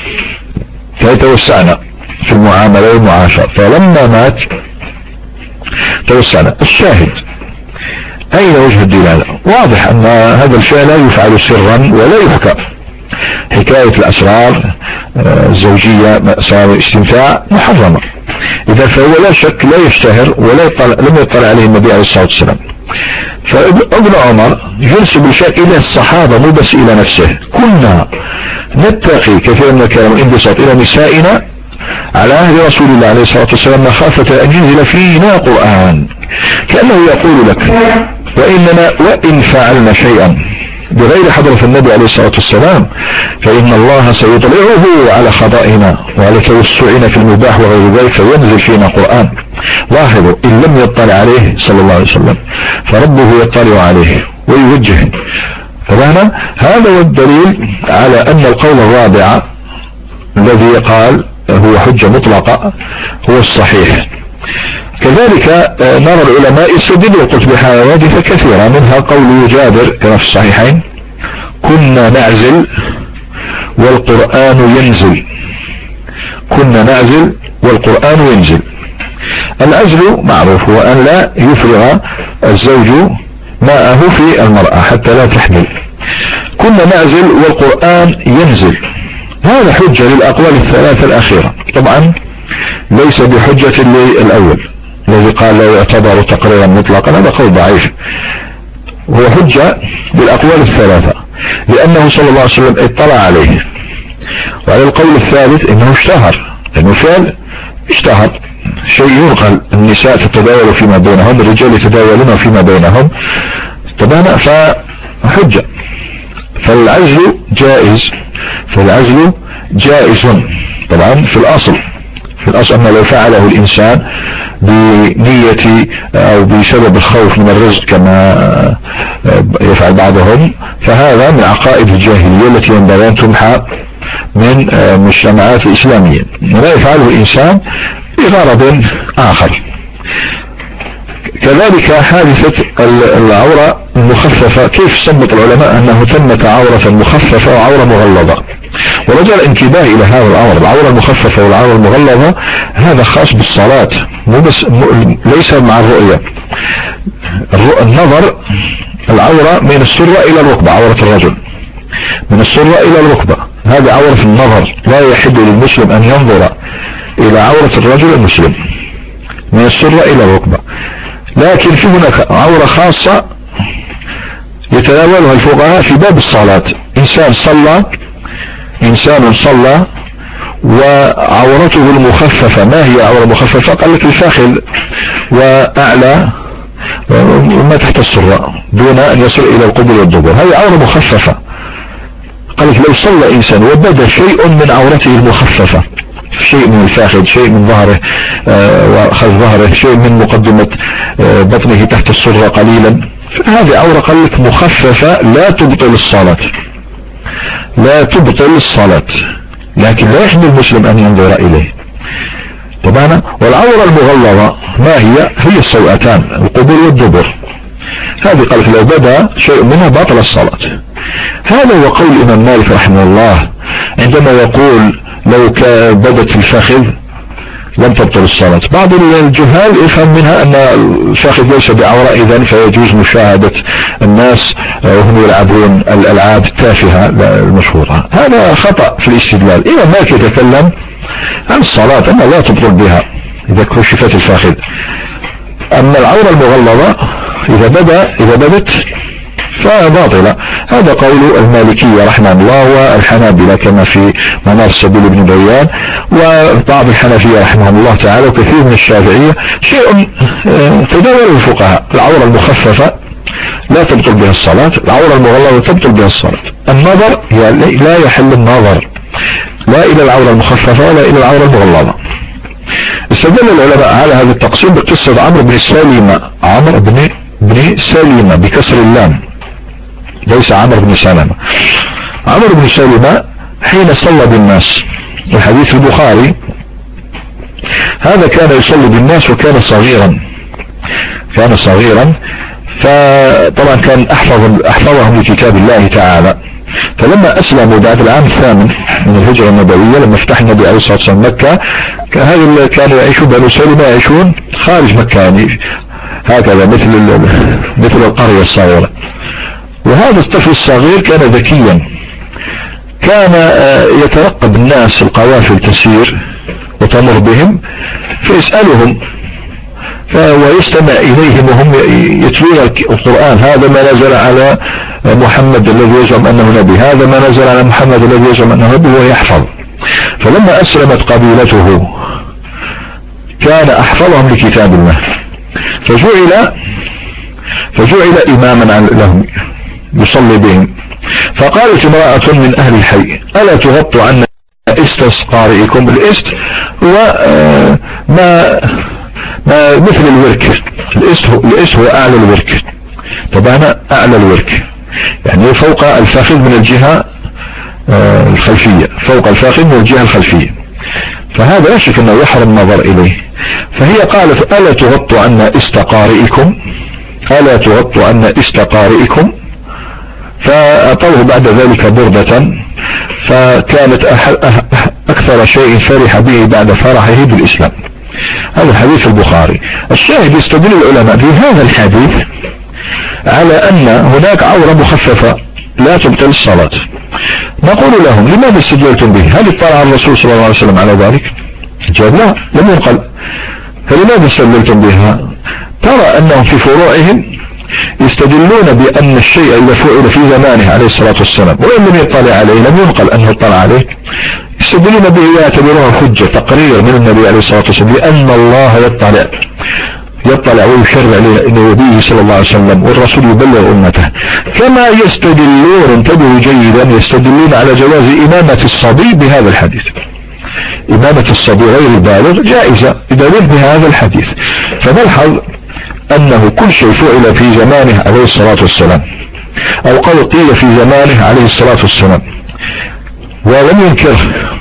فتوسعنا في المعاملة والمعاشرة. فلما مات توسعنا. الشاهد أين وجه الدلالة؟ واضح أن هذا الفعل لا يفعل سرا ولا يحكى. حكاية الأسرار الزوجية مأساة استمتاع محرمة، إذا فهو لا شك لا يشتهر ولا يطلع لم يطلع عليه النبي عليه الصلاة والسلام. فابن عمر ينسب الشك إلى الصحابة مو بس إلى نفسه. كنا نتقي كثيرا من الكلام والانبساط إلى نسائنا على عهد رسول الله عليه الصلاة والسلام مخافة أن ينزل فينا قرآن، كأنه يقول لك: وإننا وإن فعلنا شيئا بغير حضرة النبي عليه الصلاة والسلام فإن الله سيطلعه على خطئنا وعلى توسعنا في المباح وغير ذلك فينزل فينا قرآن. لاحظوا، إن لم يطلع عليه صلى الله عليه وسلم فربه يطلع عليه ويوجه. فهنا هذا هو الدليل على أن القول الرابع الذي قال هو حجة مطلقة هو الصحيح. كذلك نرى العلماء يستدلوا قلت بحوادث كثيرة، منها قول جابر كما في الصحيحين: كنا نعزل والقرآن ينزل. كنا نعزل والقرآن ينزل. العزل معروف هو أن لا يفرغ الزوج ماءه في المرأة حتى لا تحمل. كنا نعزل والقرآن ينزل، هذا حجة للأقوال الثلاثة الأخيرة. طبعا ليس بحجة للأول الذي قال لا يعتبر تقريرا مطلقا، هذا قول ضعيف. هو حجة بالأقوال الثلاثة لأنه صلى الله عليه وسلم اطلع عليه. وعلى القول الثالث انه اشتهر، لأنه فعل اشتهر، شيء ينقل، النساء تتداول فيما بينهم، الرجال يتداولون فيما بينهم، طبعا فحجة. فالعزل جائز فالعزل جائز طبعا في الأصل في الأصل أنه لو فعله الإنسان بنية أو بسبب الخوف من الرزق كما يفعل بعضهم فهذا من عقائد الجاهلية التي ينبغي أن تمحى من مجتمعات الإسلامية. ولا يفعله الإنسان بغرض آخر. كذلك حادثة العورة المخففة، كيف سمت العلماء أنه تمت عورة مخففة وعورة مغلظة؟ ورجع الانتباه إلى هذا الأمر، العورة المخففة والعورة المغلظة هذا خاص بالصلاة، مو بس م... ليس مع الرؤية. الرؤ... النظر العورة من السرة إلى الركبة، عورة الرجل من السرة إلى الركبة، هذا عورة النظر، لا يحل للمسلم ان ينظر الى عورة الرجل المسلم من السرة الى الركبة. لكن في هناك عورة خاصة يتناولها الفقهاء في باب الصلاة. انسان صلى انسان صلى وعورته المخففة، ما هي عورة مخففة؟ قال لك الفخذ واعلى وما تحت السرة دون ان يصل الى القبل والدبر، هذه عورة مخففة. قال لك لو صلى انسان وبدا شيء من عورته المخففة، شيء من الفخذ، شيء من ظهره وخلف ظهره، شيء من مقدمة آه بطنه تحت السرة قليلا، فهذه عورة قال لك مخففة لا تبطل الصلاة، لا تبطل الصلاة، لكن لا يحمل المسلم ان ينظر اليه. طبعا والعورة المغلظة ما هي؟ هي السوءتان، القبل والدبر. هذه قال لك لو بدا شيء منها باطل الصلاة. هذا هو قول الامام مالك رحمه الله عندما يقول لو بدت الفخذ لم تبطل الصلاة. بعض الجهال يفهم منها ان الفخذ ليس بعورة اذن فيجوز مشاهدة الناس وهم يلعبون الالعاب التافهة المشهورة. هذا خطأ في الاستدلال. الامام مالك يتكلم عن الصلاة انها لا تبطل بها اذا كشفت الفخذ. اما العورة المغلظة اذا بدا اذا بدت فباطلة. هذا قول المالكية رحمه الله والحنابلة كما في منار السبيل ابن بيان، وبعض الحنفية رحمه الله تعالى، وكثير من الشافعية. شيء تداول الفقهاء، العورة المخففة لا تبطل بها الصلاة، العورة المغلظة تبطل بها الصلاة. النظر لا يحل النظر لا الى العورة المخففة ولا الى العورة المغلظة. استدل العلماء على هذا التقسيم بقصة عمرو بن سليمة، عمرو بن بن سليمة بكسر اللام ليس عمرو بن سلمة. عمرو بن سلمة حين صلى بالناس، الحديث البخاري، هذا كان يصلي بالناس وكان صغيرا كان صغيرا فطبعا كان احفظ احفظهم لكتاب الله تعالى. فلما اسلموا بعد العام الثامن من الهجرة النبوية، لما فتح النبي عليه الصلاة والسلام مكة، هذا كانوا يعيشون بنو سلمة يعيشون خارج مكة، يعني هكذا مثل مثل القرية الصغيرة. وهذا الطفل الصغير كان ذكيا، كان يترقب الناس، القوافل تسير وتمر بهم فيسألهم ويستمع إليهم وهم يتلون القرآن. هذا ما نزل على محمد الذي يزعم أنه نبي، هذا ما نزل على محمد الذي يزعم أنه نبي، ويحفظ. فلما أسلمت قبيلته كان أحفظهم لكتاب الله، فجعل فجعل إماما لهم يصلي بهم. فقالت امرأة من أهل الحي ألا تغطوا عنا است قارئكم؟ الإست هو ما ما مثل الورك، الإست هو, الإست هو أعلى الورك، طبعا أعلى الورك يعني فوق الفخذ من الجهة الخلفية، فوق الفخذ من الجهة الخلفية، فهذا لا شك أنه يحرم النظر إليه. فهي قالت ألا تغطوا عنا است قارئكم، ألا تغطوا عنا است قارئكم، فأعطوه بعد ذلك بردة، فكانت أكثر شيء فرح به بعد فرحه بالإسلام. هذا الحديث البخاري. الشاهد يستدل العلماء في هذا الحديث على أن هناك عورة مخففة لا تبطل الصلاة. نقول لهم لماذا استدللتم به؟ هل اطلع الرسول صلى الله عليه وسلم على ذلك؟ جاب لا، لم ينقل. فلماذا استدللتم بها؟ ترى أنهم في فروعهم يستدلون بأن الشيء إذا فعل في زمانه عليه الصلاة والسلام وإن لم يطلع عليه، لم ينقل أنه اطلع عليه، يستدلون به يعتبرها حجة، تقرير من النبي عليه الصلاة والسلام لأن الله يطلع يطلع ويشرع لنبيه صلى الله عليه وسلم، والرسول يبلغ أمته. كما يستدلون، انتبهوا جيدا، يستدلون على جواز إمامة الصبي بهذا الحديث. إمامة الصبي غير البالغ جائزة بدليل بهذا الحديث. فنلحظ أنه كل شيء فعل في زمانه عليه الصلاة والسلام أو قول قيل في زمانه عليه الصلاة والسلام ولم ينكره،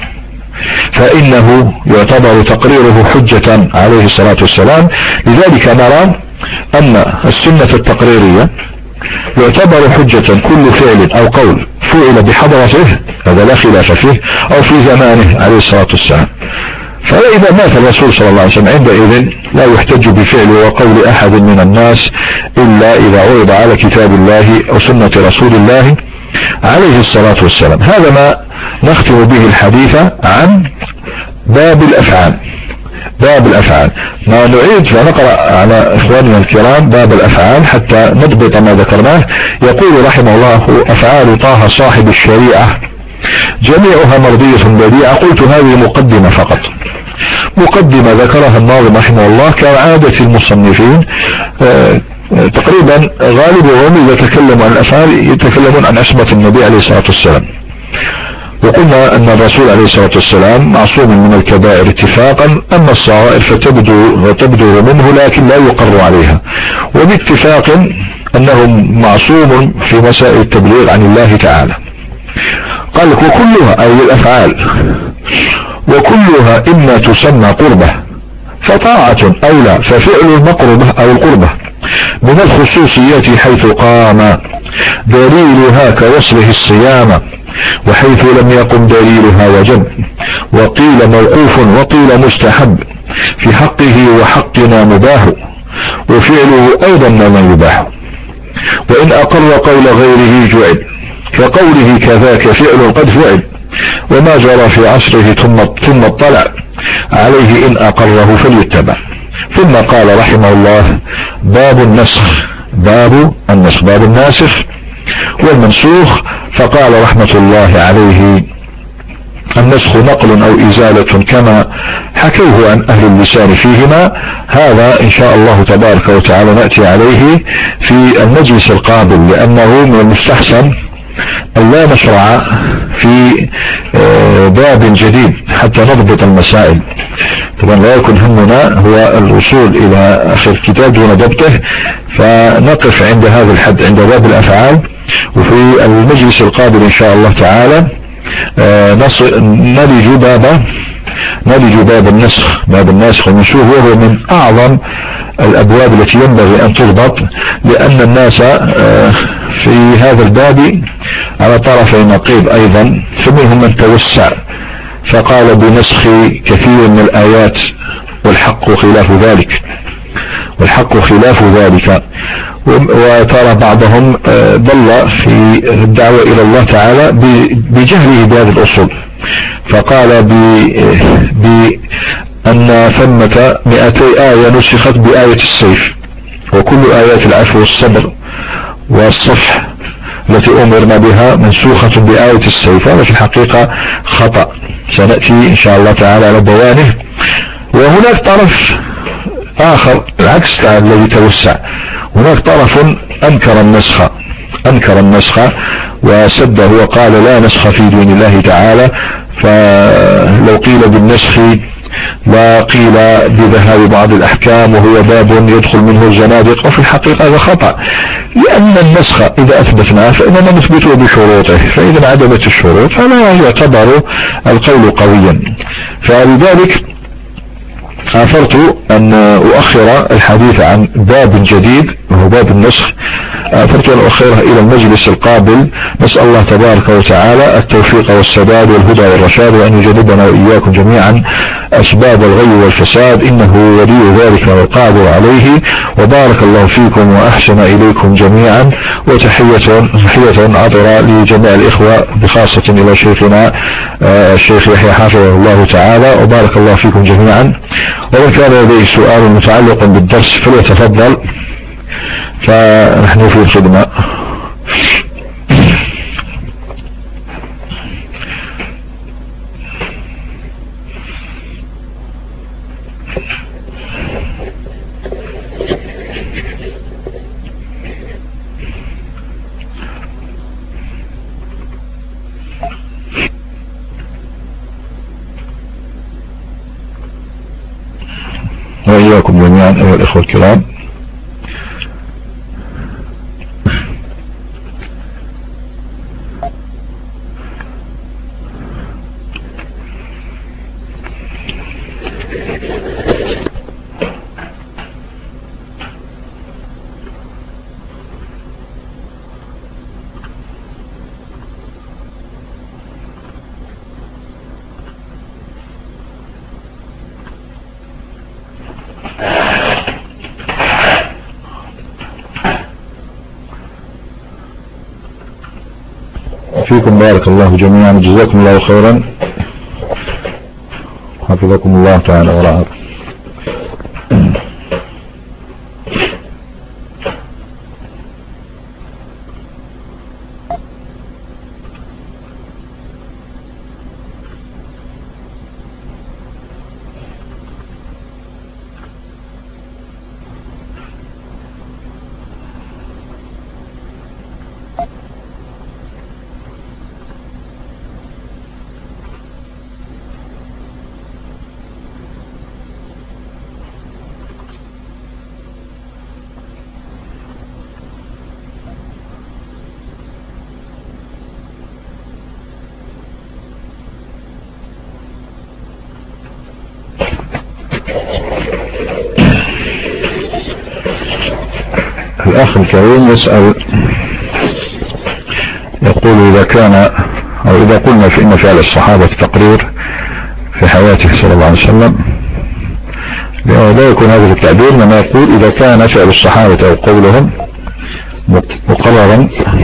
فإنه يعتبر تقريره حجة عليه الصلاة والسلام. لذلك نرى أن السنة التقريرية يعتبر حجة كل فعل أو قول فعل بحضرته، هذا لا خلاف فيه، أو في زمانه عليه الصلاة والسلام. فإذا مات الرسول صلى الله عليه وسلم عندئذ لا يحتج بفعل وقول أحد من الناس إلا إذا عرض على كتاب الله أو سنة رسول الله عليه الصلاة والسلام. هذا ما نختم به الحديث عن باب الأفعال. باب الأفعال ما نعيد فنقرأ على إخواننا الكرام باب الأفعال حتى نضبط ما ذكرناه. يقول رحمه الله: أفعال طه صاحب الشريعة جميعها مرضية بديعة. قلت هذه مقدمة فقط، مقدمة ذكرها الناظم رحمه الله كعادة المصنفين. آه تقريبا غالبهم إذا تكلموا عن الأفعال يتكلمون عن عصمة النبي عليه الصلاة والسلام. وقلنا أن الرسول عليه الصلاة والسلام معصوم من الكبائر اتفاقا، أما الصغائر فتبدو, فتبدو منه لكن لا يقر عليها، وباتفاق أنه معصوم في مسائل التبليغ عن الله تعالى. قال لك: وكلها أي الأفعال وكلها إما تسمى قربة فطاعة أو لا، ففعل المقربة أو القربة من الخصوصيات حيث قام دليلها كوصله الصيام، وحيث لم يقم دليلها وجب، وقيل موقوف وقيل مستحب، في حقه وحقنا مباح، وفعله أيضا ما يباح، وإن أقر قول غيره جعل، كقوله كذاك فعل قد فعل، وما جرى في عصره ثم ثم اطلع عليه إن أقره فليتبع. ثم قال رحمه الله: باب النسخ. باب النسخ باب الناسخ والمنسوخ. فقال رحمة الله عليه: النسخ نقل أو إزالة كما حكوه عن أهل اللسان فيهما. هذا إن شاء الله تبارك وتعالى نأتي عليه في المجلس القابل، لأنه من المستحسن أن لا نشرع في باب جديد حتى نضبط المسائل. طبعا لا يكون همنا هو الوصول إلى آخر الكتاب دون ضبطه، فنقف عند هذا الحد عند باب الأفعال. وفي المجلس القابل إن شاء الله تعالى نلج باب نلج باب النسخ باب الناسخ والمنسوخ، وهو من أعظم الأبواب التي ينبغي أن تضبط، لأن الناس في هذا الباب على طرفي نقيض أيضا، فمنهم من توسع فقال بنسخ كثير من الآيات والحق خلاف ذلك والحق خلاف ذلك وترى بعضهم ضل في الدعوة إلى الله تعالى بجهله بهذه الأصول، فقال بأن ثمة مئتي آية نسخت بآية السيف، وكل آيات العفو والصبر والصفح التي أمرنا بها منسوخة بآية السيف. هذا في الحقيقة خطأ، سنأتي إن شاء الله تعالى على بيانه. وهناك طرف آخر العكس الذي توسع، هناك طرف أنكر النسخ أنكر النسخ وسده وقال لا نسخ في دين الله تعالى، فلو قيل بالنسخ لا قيل بذهاب بعض الأحكام، وهو باب يدخل منه الزنادق. وفي الحقيقة هذا خطأ، لأن النسخ إذا أثبتناه فإننا نثبته بشروطه، فإذا عدمت الشروط فلا يعتبر القول قويا. فلذلك آثرت أن أؤخر الحديث عن باب جديد وهو باب النسخ، آثرت أن أؤخره إلى المجلس القابل. نسأل الله تبارك وتعالى التوفيق والسداد والهدى والرشاد، وأن يجنبنا وإياكم جميعا أسباب الغي والفساد، إنه ولي ذلك والقادر عليه. وبارك الله فيكم وأحسن إليكم جميعا، وتحية تحية عطرة لجميع الإخوة بخاصة إلى شيخنا الشيخ يحيى حافظه الله تعالى. وبارك الله فيكم جميعا. ومن كان لديه سؤال متعلق بالدرس فليتفضل، فنحن في الخدمة. وإياكم جميعا أيها الإخوة الكرام. فيكم بارك الله جميعا، جزاكم الله خيرا، حفظكم الله تعالى ورعاكم. الأخ الكريم يسأل يقول إذا كان أو إذا قلنا في إن فعل الصحابة تقرير في حياته صلى الله عليه وسلم، لا يكون هذا التعبير، لما يقول إذا كان فعل الصحابة أو قولهم مقررا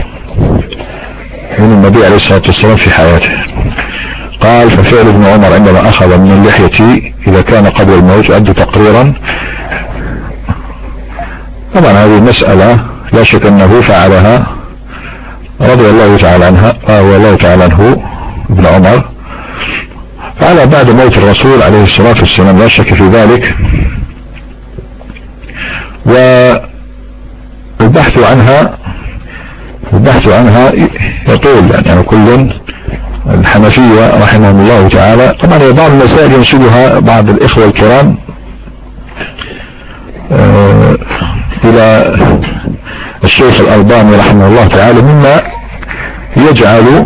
من النبي عليه الصلاة والسلام في حياته. قال ففعل ابن عمر عندما أخذ من اللحية إذا كان قبل الموت يعد تقريرا. طبعا هذه المسألة لا شك أنه فعلها رضي الله تعالى عنها رضي الله تعالى عنه ابن عمر، فعلى بعد موت الرسول عليه الصلاة والسلام، لا شك في ذلك. والبحث عنها البحث عنها يطول يعني كل الحنفية رحمهم الله تعالى. طبعا بعض المسائل ينسبها بعض الإخوة الكرام آه إلى الشيخ الألباني رحمه الله تعالى، مما يجعل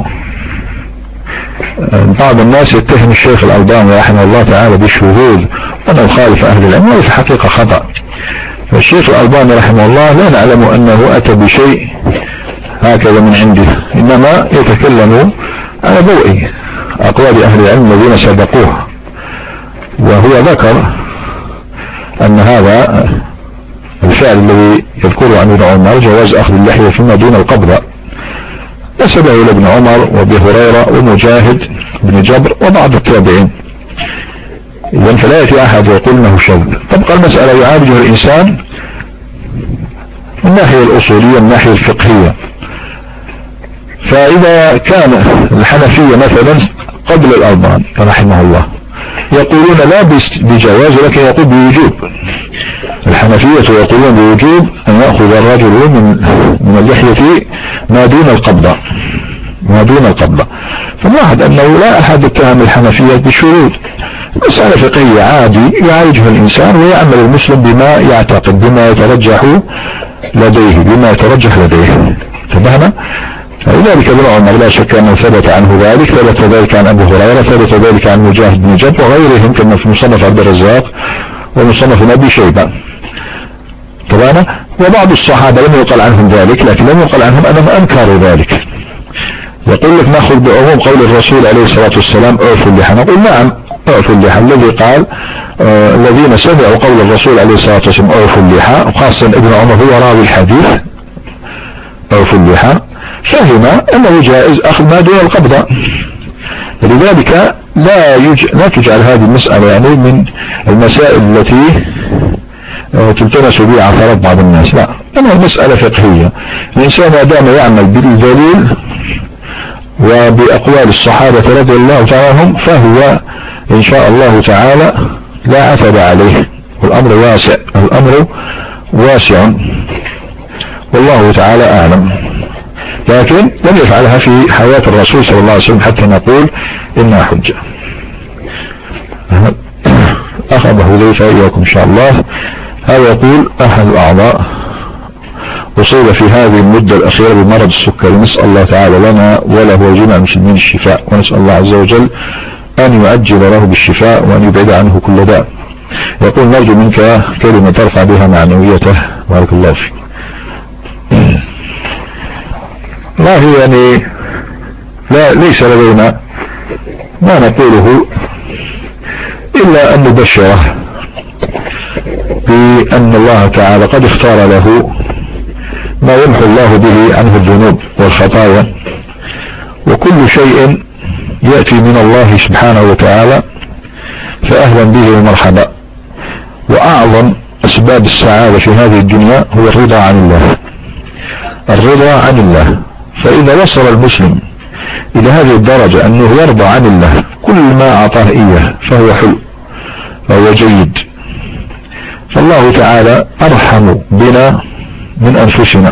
بعض الناس يتهم الشيخ الألباني رحمه الله تعالى بالشذوذ وأنه خالف أهل العلم، وهذا في حقيقة خطأ. فالشيخ الألباني رحمه الله لا نعلم أنه أتى بشيء هكذا من عنده، إنما يتكلم على ضوء أقوال أهل العلم الذين سبقوه، وهو ذكر أن هذا الفعل الذي يذكره عن ابن عمر جواز أخذ اللحية فيما دون القبضة نسبه إلى ابن عمر وابي هريرة ومجاهد بن جبر وبعض التابعين. إذن فلا يأتي أحد يقول أنه شذ. تبقى المسألة يعالجها الإنسان من الناحية الأصولية من الناحية الفقهية. فإذا كان الحنفية مثلا قبل الألباني رحمه الله يقولون لا بجواز ولكن يقول بوجوب، الحنفية يقولون بوجوب أن يأخذ الرجل من من اللحية ما دون القبضة ما دون القبضة. فنلاحظ أنه لا أحد اتهم الحنفية بالشذوذ، مسألة فقهية عادي يعالجها الإنسان ويعمل المسلم بما يعتقد بما يترجح لديه بما يترجح لديه انتبهنا. فلذلك ابن عمر لا شك أنه ثبت عنه ذلك، ثبت ذلك عن أبي هريرة، ثبت ذلك عن مجاهد بن جبر وغيرهم كما في مصنف عبد الرزاق ومصنف أبي شيبة طبعا. وبعض الصحابة لم يقل عنهم ذلك، لكن لم يقل عنهم أنهم أنكروا ذلك. يقول لك نأخذ بعموم قول الرسول عليه الصلاة والسلام أعفوا اللحى، نقول نعم أعفوا اللحى، الذي قال آه الذين سمعوا قول الرسول عليه الصلاة والسلام أعفوا اللحى، وخاصة ابن عمر هو راوي الحديث أعفوا اللحى، فهم أنه جائز أخذ ما دون القبضة. لذلك لا يج... لا تجعل هذه المسألة يعني من المسائل التي تلتمس بها عثرات بعض الناس، لا، أنها مسألة فقهية. الإنسان ما دام يعمل بالدليل وبأقوال الصحابة رضي الله تعالى عنهم فهو إن شاء الله تعالى لا عتب عليه، والأمر واسع الأمر واسع والله تعالى أعلم. لكن لم يفعلها في حياة الرسول صلى الله عليه وسلم حتى نقول إنها حجة. أخذ حذيفة إياكم إن شاء الله. هذا يقول أحد الأعضاء أصيب في هذه المدة الأخيرة بمرض السكري، نسأل الله تعالى لنا وله وجميع المسلمين الشفاء، ونسأل الله عز وجل أن يعجل له بالشفاء وأن يبعد عنه كل داء. يقول نرجو منك كلمة ترفع بها معنويته، بارك الله فيك. الله يعني لا ليس لدينا ما نقوله إلا أن نبشره بأن الله تعالى قد اختار له ما يمحو الله به عنه الذنوب والخطايا، وكل شيء يأتي من الله سبحانه وتعالى فأهلا به ومرحبا. وأعظم أسباب السعادة في هذه الدنيا هو الرضا عن الله، الرضا عن الله. فإذا وصل المسلم إلى هذه الدرجة أنه يرضى عن الله كل ما أعطاه إياه فهو حلو فهو جيد. فالله تعالى أرحم بنا من أنفسنا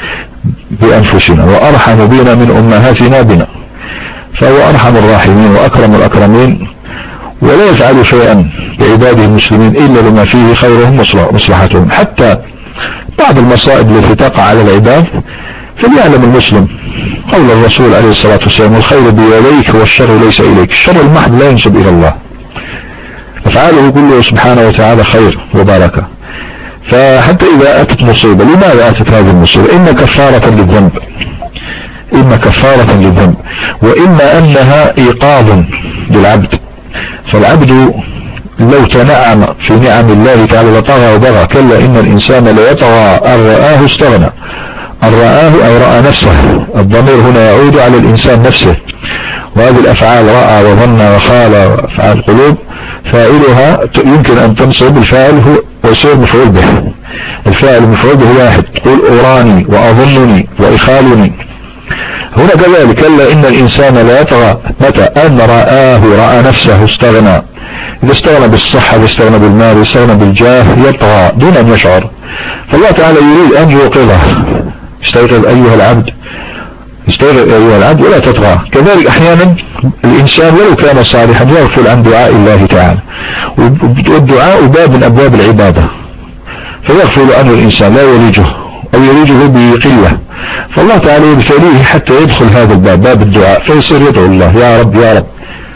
بأنفسنا وأرحم بنا من أمهاتنا بنا، فهو أرحم الراحمين وأكرم الأكرمين، ولا يفعل شيئا بعباده المسلمين إلا لما فيه خيرهم ومصلحتهم. حتى بعض المصائب التي تقع على العباد فليعلم المسلم قول الرسول عليه الصلاة والسلام: الخير بيديك والشر ليس إليك. الشر المحض لا ينسب إلى الله، أفعاله كله سبحانه وتعالى خير وبركة. فحتى إذا أتت مصيبة، لماذا أتت هذه المصيبة؟ إما كفارة للذنب، إما كفارة للذنب، وإما أنها إيقاظ للعبد. فالعبد لو تنعم في نعم الله تعالى لطغى وبغى، كلا إن الإنسان ليطغى أن رآه استغنى. أن رآه أي رأى نفسه، الضمير هنا يعود على الإنسان نفسه. وهذه الأفعال رأى وظن وخال أفعال القلوب فاعلها يمكن أن تنصب الفاعل هو ويصير مفعول به. الفاعل المفعول به واحد، تقول أراني وأظنني وإخالني. هنا كذلك كلا إن الإنسان لا يطغى متى أن رآه رأى نفسه استغنى. إذا استغنى بالصحة، إذا استغنى بالمال، إذا استغنى بالجاه يطغى دون أن يشعر. فالله تعالى يريد أن يوقظه: استيقظ أيها العبد، استيقظ أيها العبد ولا تطغى. كذلك أحيانا الإنسان ولو كان صالحا يغفل عن دعاء الله تعالى، والدعاء باب من أبواب العبادة، فيغفل عنه الإنسان لا يليجه أو يليجه بقلة. فالله تعالى يبتليه حتى يدخل هذا الباب، باب الدعاء، فيصير يدعو الله: يا رب يا رب.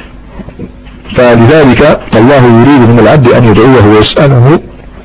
فلذلك الله يريد من العبد أن يدعوه ويسأله،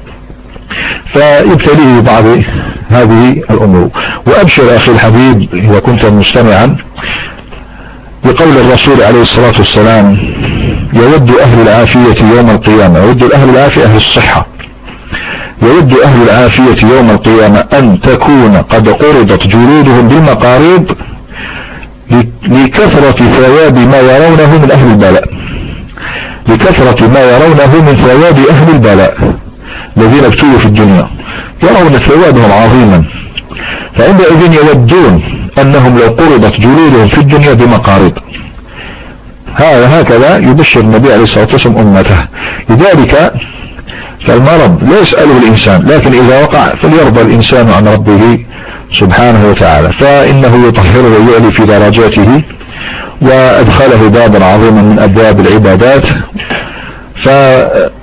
فيبتليه بعض هذه الأمور. وأبشر أخي الحبيب إذا كنت مستمعا بقول الرسول عليه الصلاة والسلام: يود أهل العافية يوم القيامة، يود أهل العافية أهل الصحة، يود أهل العافية يوم القيامة أن تكون قد قرضت جلودهم بالمقاريض لكثرة ثواب ما يرونه من أهل البلاء، لكثرة ما يرونه من ثواب أهل البلاء الذين ابتلوا في الدنيا، يرون ثوابهم عظيما، فعندئذ يودون أنهم لو قرضت جلودهم في الدنيا بمقارض. هذا هكذا يبشر النبي عليه الصلاة والسلام أمته. لذلك فالمرض لا يسأله الإنسان، لكن إذا وقع فليرضى الإنسان عن ربه سبحانه وتعالى، فإنه يطهره ويعلي في درجاته وأدخله بابا عظيما من أبواب العبادات. فهذا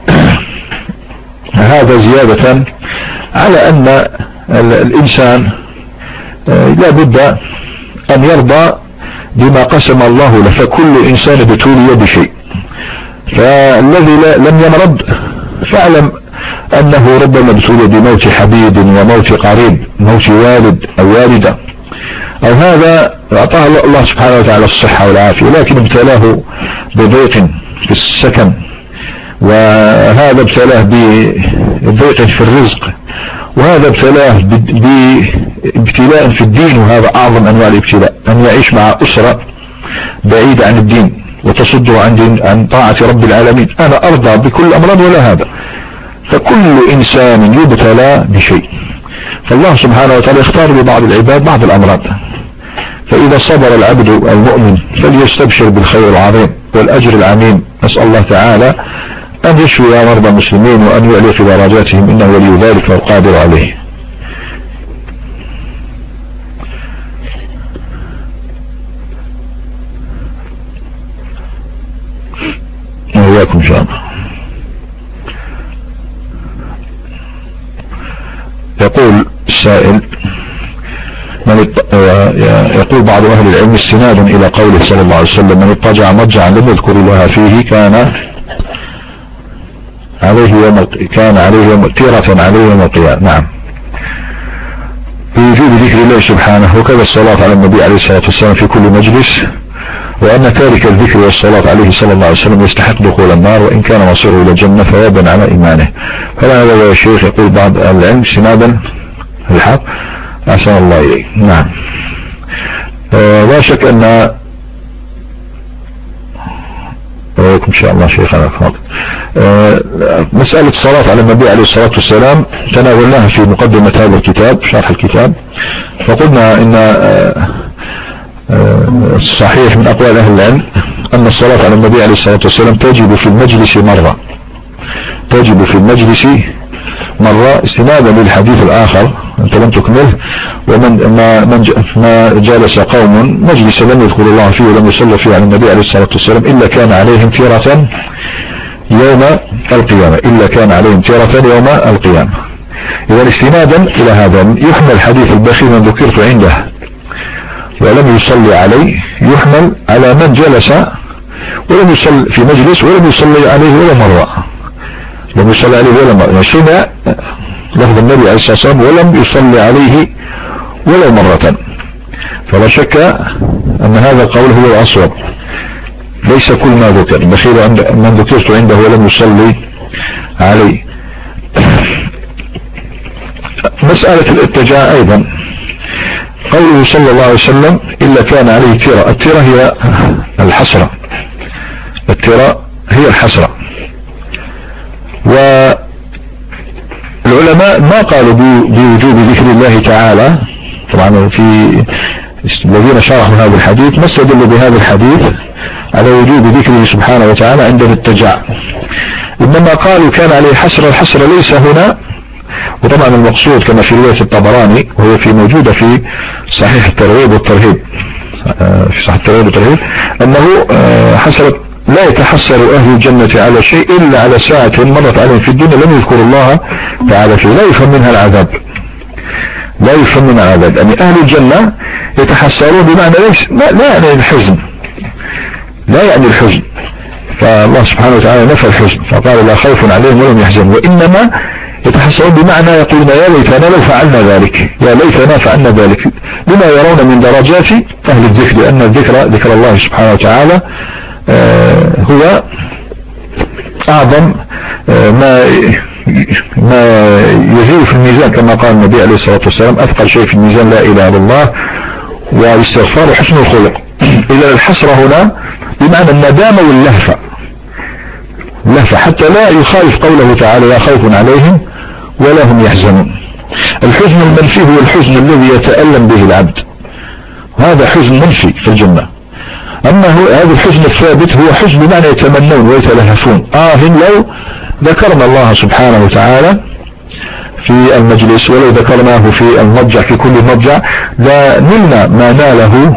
زيادة على أن الإنسان لا بد أن يرضى بما قسم الله له، فكل إنسان ابتلي بشيء. فالذي لم يمرض فاعلم أنه ربما ابتلي بموت حبيب وموت قريب، موت والد أو والدة، أو هذا أعطاه الله سبحانه وتعالى الصحة والعافية، لكن ابتلاه بضيق في السكن، وهذا ابتلاه بضيق في الرزق، وهذا ابتلاه بابتلاء في الدين، وهذا أعظم أنواع الابتلاء، أن يعيش مع أسرة بعيدة عن الدين وتصده عن, دين عن طاعة رب العالمين. أنا أرضى بكل أمراض ولا هذا، فكل إنسان يبتلى بشيء، فالله سبحانه وتعالى يختار لبعض العباد بعض الأمراض. فإذا صبر العبد المؤمن فليستبشر بالخير العظيم والأجر العميم. نسأل الله تعالى أن يشفي مرضى المسلمين وأن يعلي في درجاتهم، إنه ولي ذلك والقادر عليه. وإياكم إن شاء الله. يقول السائل: من يقول بعض أهل العلم استنادا إلى قوله صلى الله عليه وسلم: من اضطجع مضجعا لم يذكر الله فيه كان عليه يوم كان عليه يوم تيرة عليه يوم القيامة. نعم، بوجوب ذكر الله سبحانه، وكذا الصلاة على النبي عليه الصلاة والسلام في كل مجلس، وأن تارك الذكر والصلاة عليه صلى الله عليه وسلم يستحق دخول النار وإن كان مصيره إلى الجنة ثوابا على إيمانه. فهذا هو الشيخ يقول بعض أهل العلم استنادا الحق. أحسن الله إليك. نعم، لا شك أن إن شاء الله شيخنا الفاضل. أه مسألة الصلاة على النبي عليه الصلاة والسلام تناولناها في مقدمة هذا الكتاب، شرح الكتاب، فقلنا إن أه الصحيح من أقوال أهل العلم أن الصلاة على النبي عليه الصلاة والسلام تجب في المجلس مرة، تجب في المجلس مرة استنادا للحديث الآخر أنت لم تكمله، ومن ما, من ما جالس قوم مجلس لم يذكر الله فيه ولم يصلي فيه على النبي عليه الصلاة والسلام إلا كان عليهم تيرة يوم القيامة، إلا كان عليهم تيرة يوم القيامة. إذا استنادا إلى هذا يحمل حديث البخيل من ذكرت عنده ولم يصلي عليه، يحمل على من جلس ولم يصلي في مجلس ولم يصلي عليه ولا مرة، لم يصلي عليه ولا مرة، سمع لفظ النبي عليه الصلاة والسلام ولم يصلي عليه ولا مرة، فلا شك أن هذا القول هو الأصوب، ليس كل ما ذكر بخير من ذكرت عنده ولم يصلي عليه. مسألة الاتجاع أيضا قوله صلى الله عليه وسلم إلا كان عليه تيرة، التيرة هي الحسرة، التيرة هي الحسرة، والعلماء ما قالوا بوجوب ذكر الله تعالى، طبعا في الذين شرحوا هذا الحديث ما استدلوا بهذا الحديث على وجوب ذكره سبحانه وتعالى عند الاتجاع، إنما قالوا كان عليه حسرة، الحسرة ليس هنا، وطبعا المقصود كما في رواية الطبراني وهي في موجودة في صحيح الترغيب والترهيب، في صحيح الترغيب والترهيب أنه حسرة لا يتحسر أهل الجنة على شيء إلا على ساعة مرت عليهم في الدنيا لم يذكروا الله تعالى فيه، لا يفهم منها العذاب، لا يفهم منها العذاب، يعني أهل الجنة يتحسرون بمعنى ليس لا يعني الحزن، لا يعني الحزن، فالله سبحانه وتعالى نفى الحزن فقال لا خوف عليهم ولم يحزنوا، وإنما يتحسرون بمعنى يقولون يا ليتنا لو فعلنا ذلك، يا ليتنا فعلنا ذلك، لما يرون من درجات أهل الذكر، لأن الذكر ذكر الله سبحانه وتعالى آه هو أعظم آه ما ما يزيد في الميزان، كما قال النبي عليه الصلاة والسلام أثقل شيء في الميزان لا إله إلا الله والاستغفار وحسن الخلق. إذا الحسرة هنا بمعنى الندامة واللهفة، لهفة حتى لا يخالف قوله تعالى لا خوف عليهم ولا هم يحزنون. الحزن المنفي هو الحزن الذي يتألم به العبد، هذا حزن منفي في الجنة، أما هو هذا الحزن الثابت هو حزن بمعنى يتمنون ويتلهفون، آه لو ذكرنا الله سبحانه وتعالى في المجلس ولو ذكرناه في المضجع في كل مضجع لنلنا ما ناله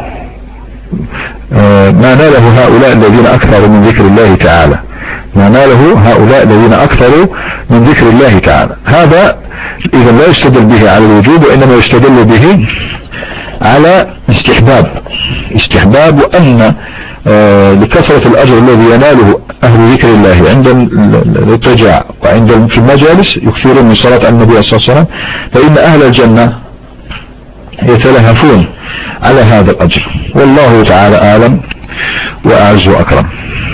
ما ناله هؤلاء الذين أكثروا من ذكر الله تعالى، ما ناله هؤلاء الذين أكثروا من ذكر الله تعالى. هذا إذا لا يستدل به على الوجوب، وإنما يستدل به على استحباب، استحباب وأن آه لكثرة الأجر الذي يناله أهل ذكر الله عند الاتجاع وعند في المجالس يكثرون من صلاة النبي صلى الله عليه وسلم، فإن أهل الجنة يتلهفون على هذا الأجر، والله تعالى أعلم وأعز وأكرم.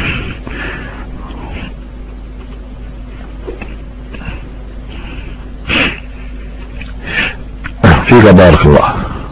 فيك بارك الله.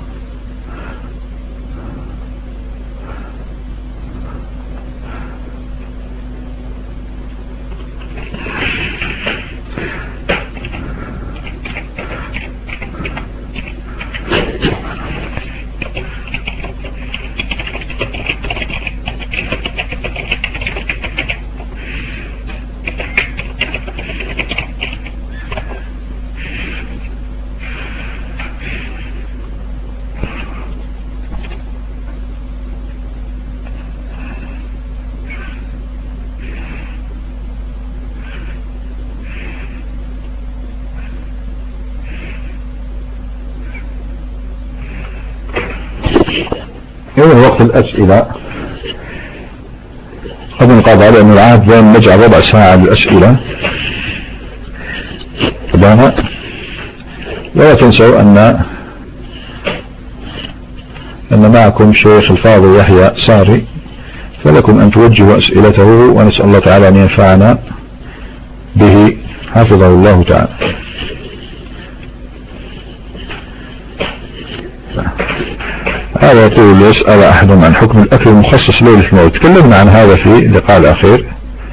إذن وقت الأسئلة قد انقضى لأن العهد بين نجعل ربع ساعة للأسئلة طبعا، ولا تنسوا أن أن معكم شيخ الفاضل يحيى صاري، فلكم أن توجهوا أسئلته ونسأل الله تعالى أن ينفعنا به حفظه الله تعالى. هذا يقول يسأل أحد عن حكم الأكل المخصص ليلة الموت، تكلمنا عن هذا في اللقاء الأخير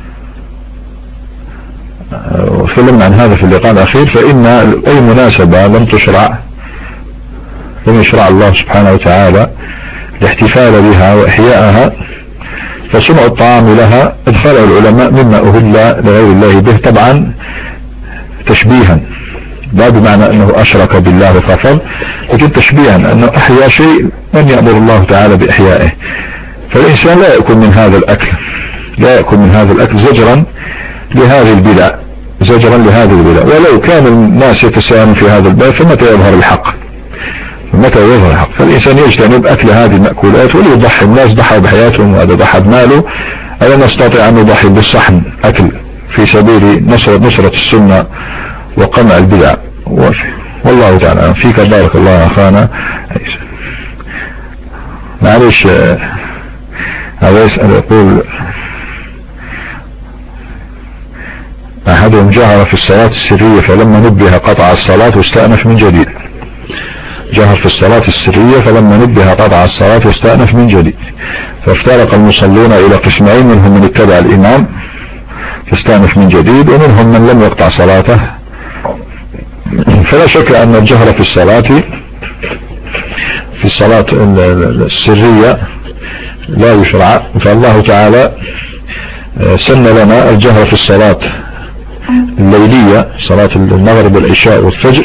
تكلمنا عن هذا في اللقاء الأخير، فإن أي مناسبة لم تشرع لم يشرع الله سبحانه وتعالى الاحتفال بها وإحياءها، فصنع الطعام لها ادخله العلماء مما أهل لغير الله به، طبعا تشبيها، لا بمعنى أنه أشرك بالله وكفر، لكن تشبيها أنه أحيا شيء لم يأمر الله تعالى بإحيائه. فالإنسان لا يأكل من هذا الأكل، لا يأكل من هذا الأكل زجرا لهذه البدع، زجرا لهذه البدع. ولو كان الناس يتساهلون في هذا الباب فمتى يظهر الحق؟ متى يظهر الحق؟ فالإنسان يجتنب أكل هذه المأكولات وليضحي. الناس ضحوا بحياتهم وهذا ضحى بماله، ألا نستطيع أن نضحي بالصحن أكل في سبيل نصرة, نصرة السنة وقمع البدع؟ والله تعالى فيك بارك الله أخانا. معلش هذا يسأل يقول أحدهم جهر في الصلاة السرية فلما نبه قطع الصلاة واستأنف من جديد. جهر في الصلاة السرية فلما نبه قطع الصلاة واستأنف من جديد، فافترق المصلون إلى قسمين، منهم من اتبع الإمام فاستأنف من جديد، ومنهم من لم يقطع صلاته. فلا شك أن الجهر في الصلاة في الصلاة السرية لا يشرع، فالله تعالى سن لنا الجهر في الصلاة الليلية، صلاة المغرب والعشاء والفجر،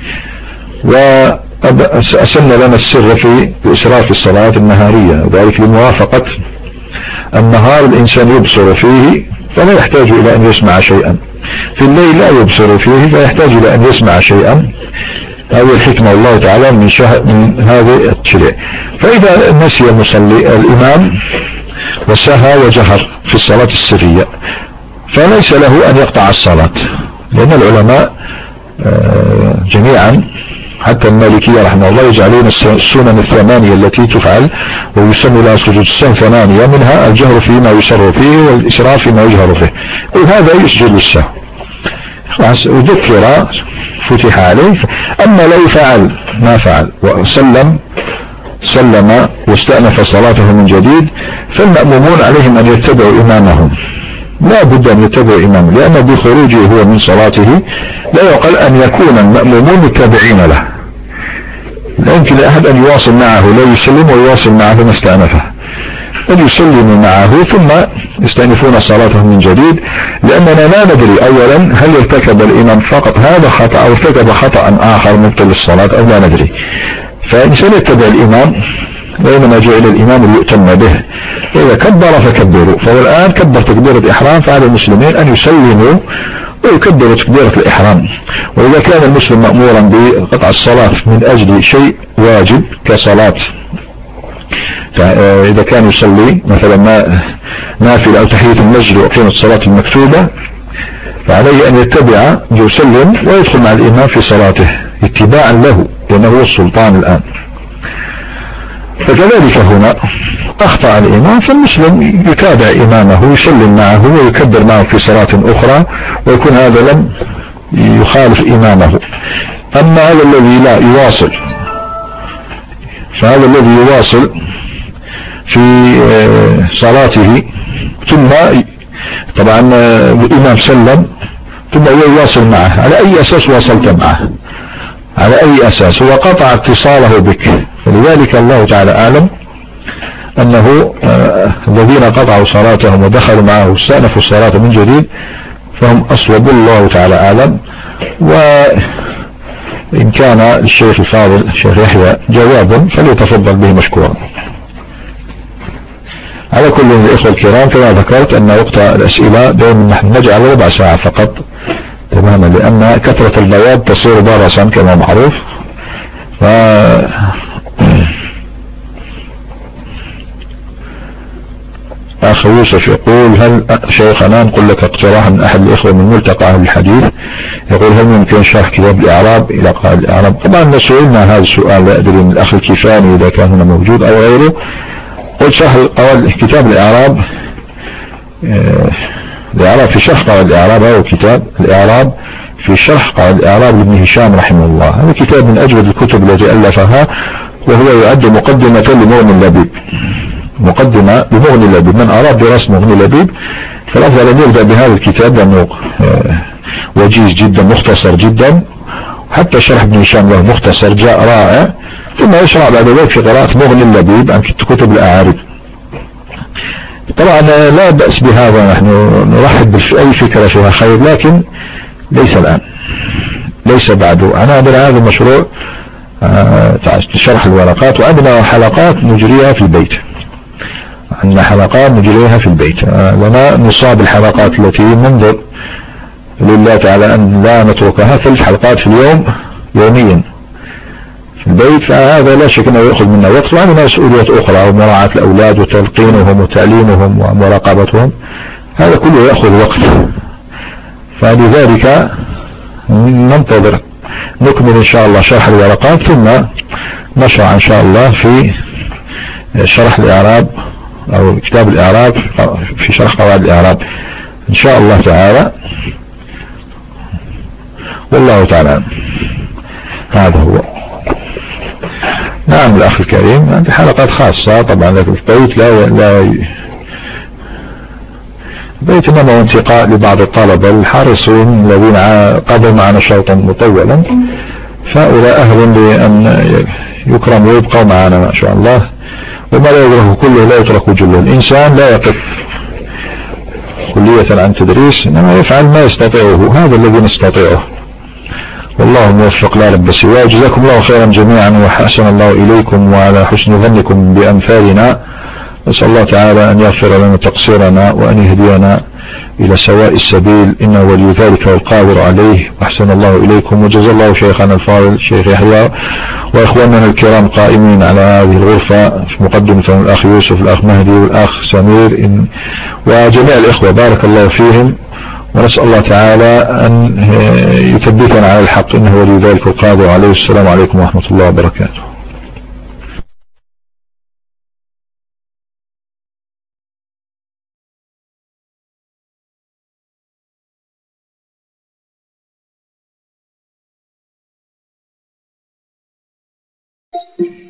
وسن لنا السر في إسراف الصلاة النهارية، وذلك لموافقة النهار الإنسان يبصر فيه فلا يحتاج إلى أن يسمع شيئا، في الليل لا يبصر فيه فيحتاج إلى أن يسمع شيئا. هذه الحكمة الله تعالى من, من هذا التشريع. فإذا نسي المصلي الإمام وسهى وجهر في الصلاة السرية فليس له أن يقطع الصلاة، لأن العلماء جميعا حتى المالكية رحمه الله يجعلون السنن الثمانية التي تفعل ويسمى لها سجود السهو ثمانية، منها الجهر فيما يسر فيه والإسراف فيما يجهر فيه، وهذا يسجد للسهو خلاص وذكر فتح عليه. أما لو فعل ما فعل وسلم سلم واستأنف صلاته من جديد فالمأمومون عليهم أن يتبعوا إمامهم، لا بد أن يتبعوا إمامه، لأن بخروجه هو من صلاته لا يقل أن يكون المأمومون متابعين له، لا يمكن لأحد أن يواصل معه، لا يسلم ويواصل معه ما استأنفه، أن يسلموا معه ثم يستأنفون صلاتهم من جديد، لأننا لا ندري أولا هل ارتكب الإمام فقط هذا خطأ أو ارتكب خطأ آخر مبطل الصلاة أو لا ندري. فإنسان يتبع الإمام، وإنما جعل الإمام ليؤتم به، إذا كبر فكبروا، فهو الآن كبر تكبيرة الإحرام، فعلى المسلمين أن يسلموا ويكبروا تكبيرة الإحرام. وإذا كان المسلم مأمورا بقطع الصلاة من أجل شيء واجب كصلاة، فإذا كان يصلي مثلا ما نافلة أو تحية المسجد وأقيمة الصلاة المكتوبة فعليه أن يتبع يسلم ويدخل مع الإمام في صلاته اتباعا له، لأنه هو السلطان الآن. فكذلك هنا أخطأ الإمام فالمسلم يتابع إمامه يسلم معه ويكبر معه في صلاة أخرى، ويكون هذا لم يخالف إمامه. أما هذا الذي لا يواصل، فهذا الذي يواصل في صلاته ثم طبعا الإمام سلم ثم يواصل معه، على أي أساس واصلت معه؟ على أي أساس؟ هو قطع اتصاله بك. فلذلك الله تعالى أعلم أنه آه الذين قطعوا صلاتهم ودخلوا معه واستأنفوا الصلاة من جديد فهم أصوب، الله تعالى أعلم. وإن كان الشيخ الفاضل الشيخ يحيى جواب فليتفضل به مشكورا. على كل الإخوة الكرام كما ذكرت أن وقت الأسئلة دائما نحن نجعل ربع ساعة فقط تماما، لأن كثرة البياض تصير برصا كما معروف. ف أخ يوسف يقول هل شيخنا نقول لك اقتراح من أحد الإخوة من ملتقى أهل الحديث، يقول هل ممكن شرح كتاب الإعراب إلى قائد الإعراب؟ طبعا سئلنا هذا السؤال، لا أدري من الأخ الكيفاني إذا كان هنا موجود أو غيره. قلت شرح كتاب الإعراب، الإعراب في شرح قائد الإعراب، أو كتاب الإعراب في شرح قائد الإعراب لابن هشام رحمه الله، هذا كتاب من أجود الكتب التي ألفها، وهو يعد مقدمة لمغني اللبيب، مقدمة لمغني اللبيب. من أراد دراسة مغني اللبيب فالأفضل أن يبدأ بهذا الكتاب، لأنه وجيز جدا مختصر جدا، حتى شرح ابن هشام له مختصر جاء رائع. ثم يشرع بعد ذلك في قراءة مغني اللبيب عن كتب الأعارب. طبعا لا بأس بهذا، نحن نرحب بأي فكرة فيها خير، لكن ليس الآن، ليس بعده. أنا عندنا هذا المشروع شرح الورقات، وعندنا حلقات نجريها في البيت، عندنا حلقات نجريها في البيت، لنا نصاب الحلقات التي ننظر لله تعالى أن لا نتركها، ثلاث حلقات في اليوم يوميا في البيت، فهذا لا شك أنه يأخذ منا وقت، وعندنا مسؤوليات أخرى ومراعاة الأولاد وتلقينهم وتعليمهم ومراقبتهم، هذا كله يأخذ وقت. فلذلك ننتظر نكمل إن شاء الله شرح الورقات، ثم نشرع إن شاء الله في شرح الإعراب أو كتاب الإعراب، في شرح قواعد الإعراب إن شاء الله تعالى. والله تعالى هذا هو. نعم الأخ الكريم، عندي حلقات خاصة طبعا لكن البيت لا لا بيت إنما انتقاء لبعض الطلبة الحارسون الذين قضوا معنا شوطا مطولا، فهؤلاء أهل لأن يكرموا ويبقوا معنا ما شاء الله، وما لا يدرك كله لا يترك جله. الإنسان لا يقف كلية عن تدريس، إنما يفعل ما يستطيعه، هذا الذي نستطيعه، والله موفق لا رب سواه. جزاكم الله خيرا جميعا، وحسن الله إليكم وعلى حسن ظنكم بأمثالنا. نسأل الله تعالى أن يغفر لنا تقصيرنا وأن يهدينا إلى سواء السبيل، إنه ولي ذلك والقادر عليه. وأحسن الله إليكم، وجزا الله شيخنا الفاضل شيخ يحيى وإخواننا الكرام قائمين على هذه الغرفة، في مقدمة الأخ يوسف الأخ مهدي والأخ سمير إن وجميع الإخوة بارك الله فيهم. ونسأل الله تعالى أن يثبتنا على الحق، إنه ولي ذلك والقادر عليه. السلام عليكم ورحمة الله وبركاته. Thank you.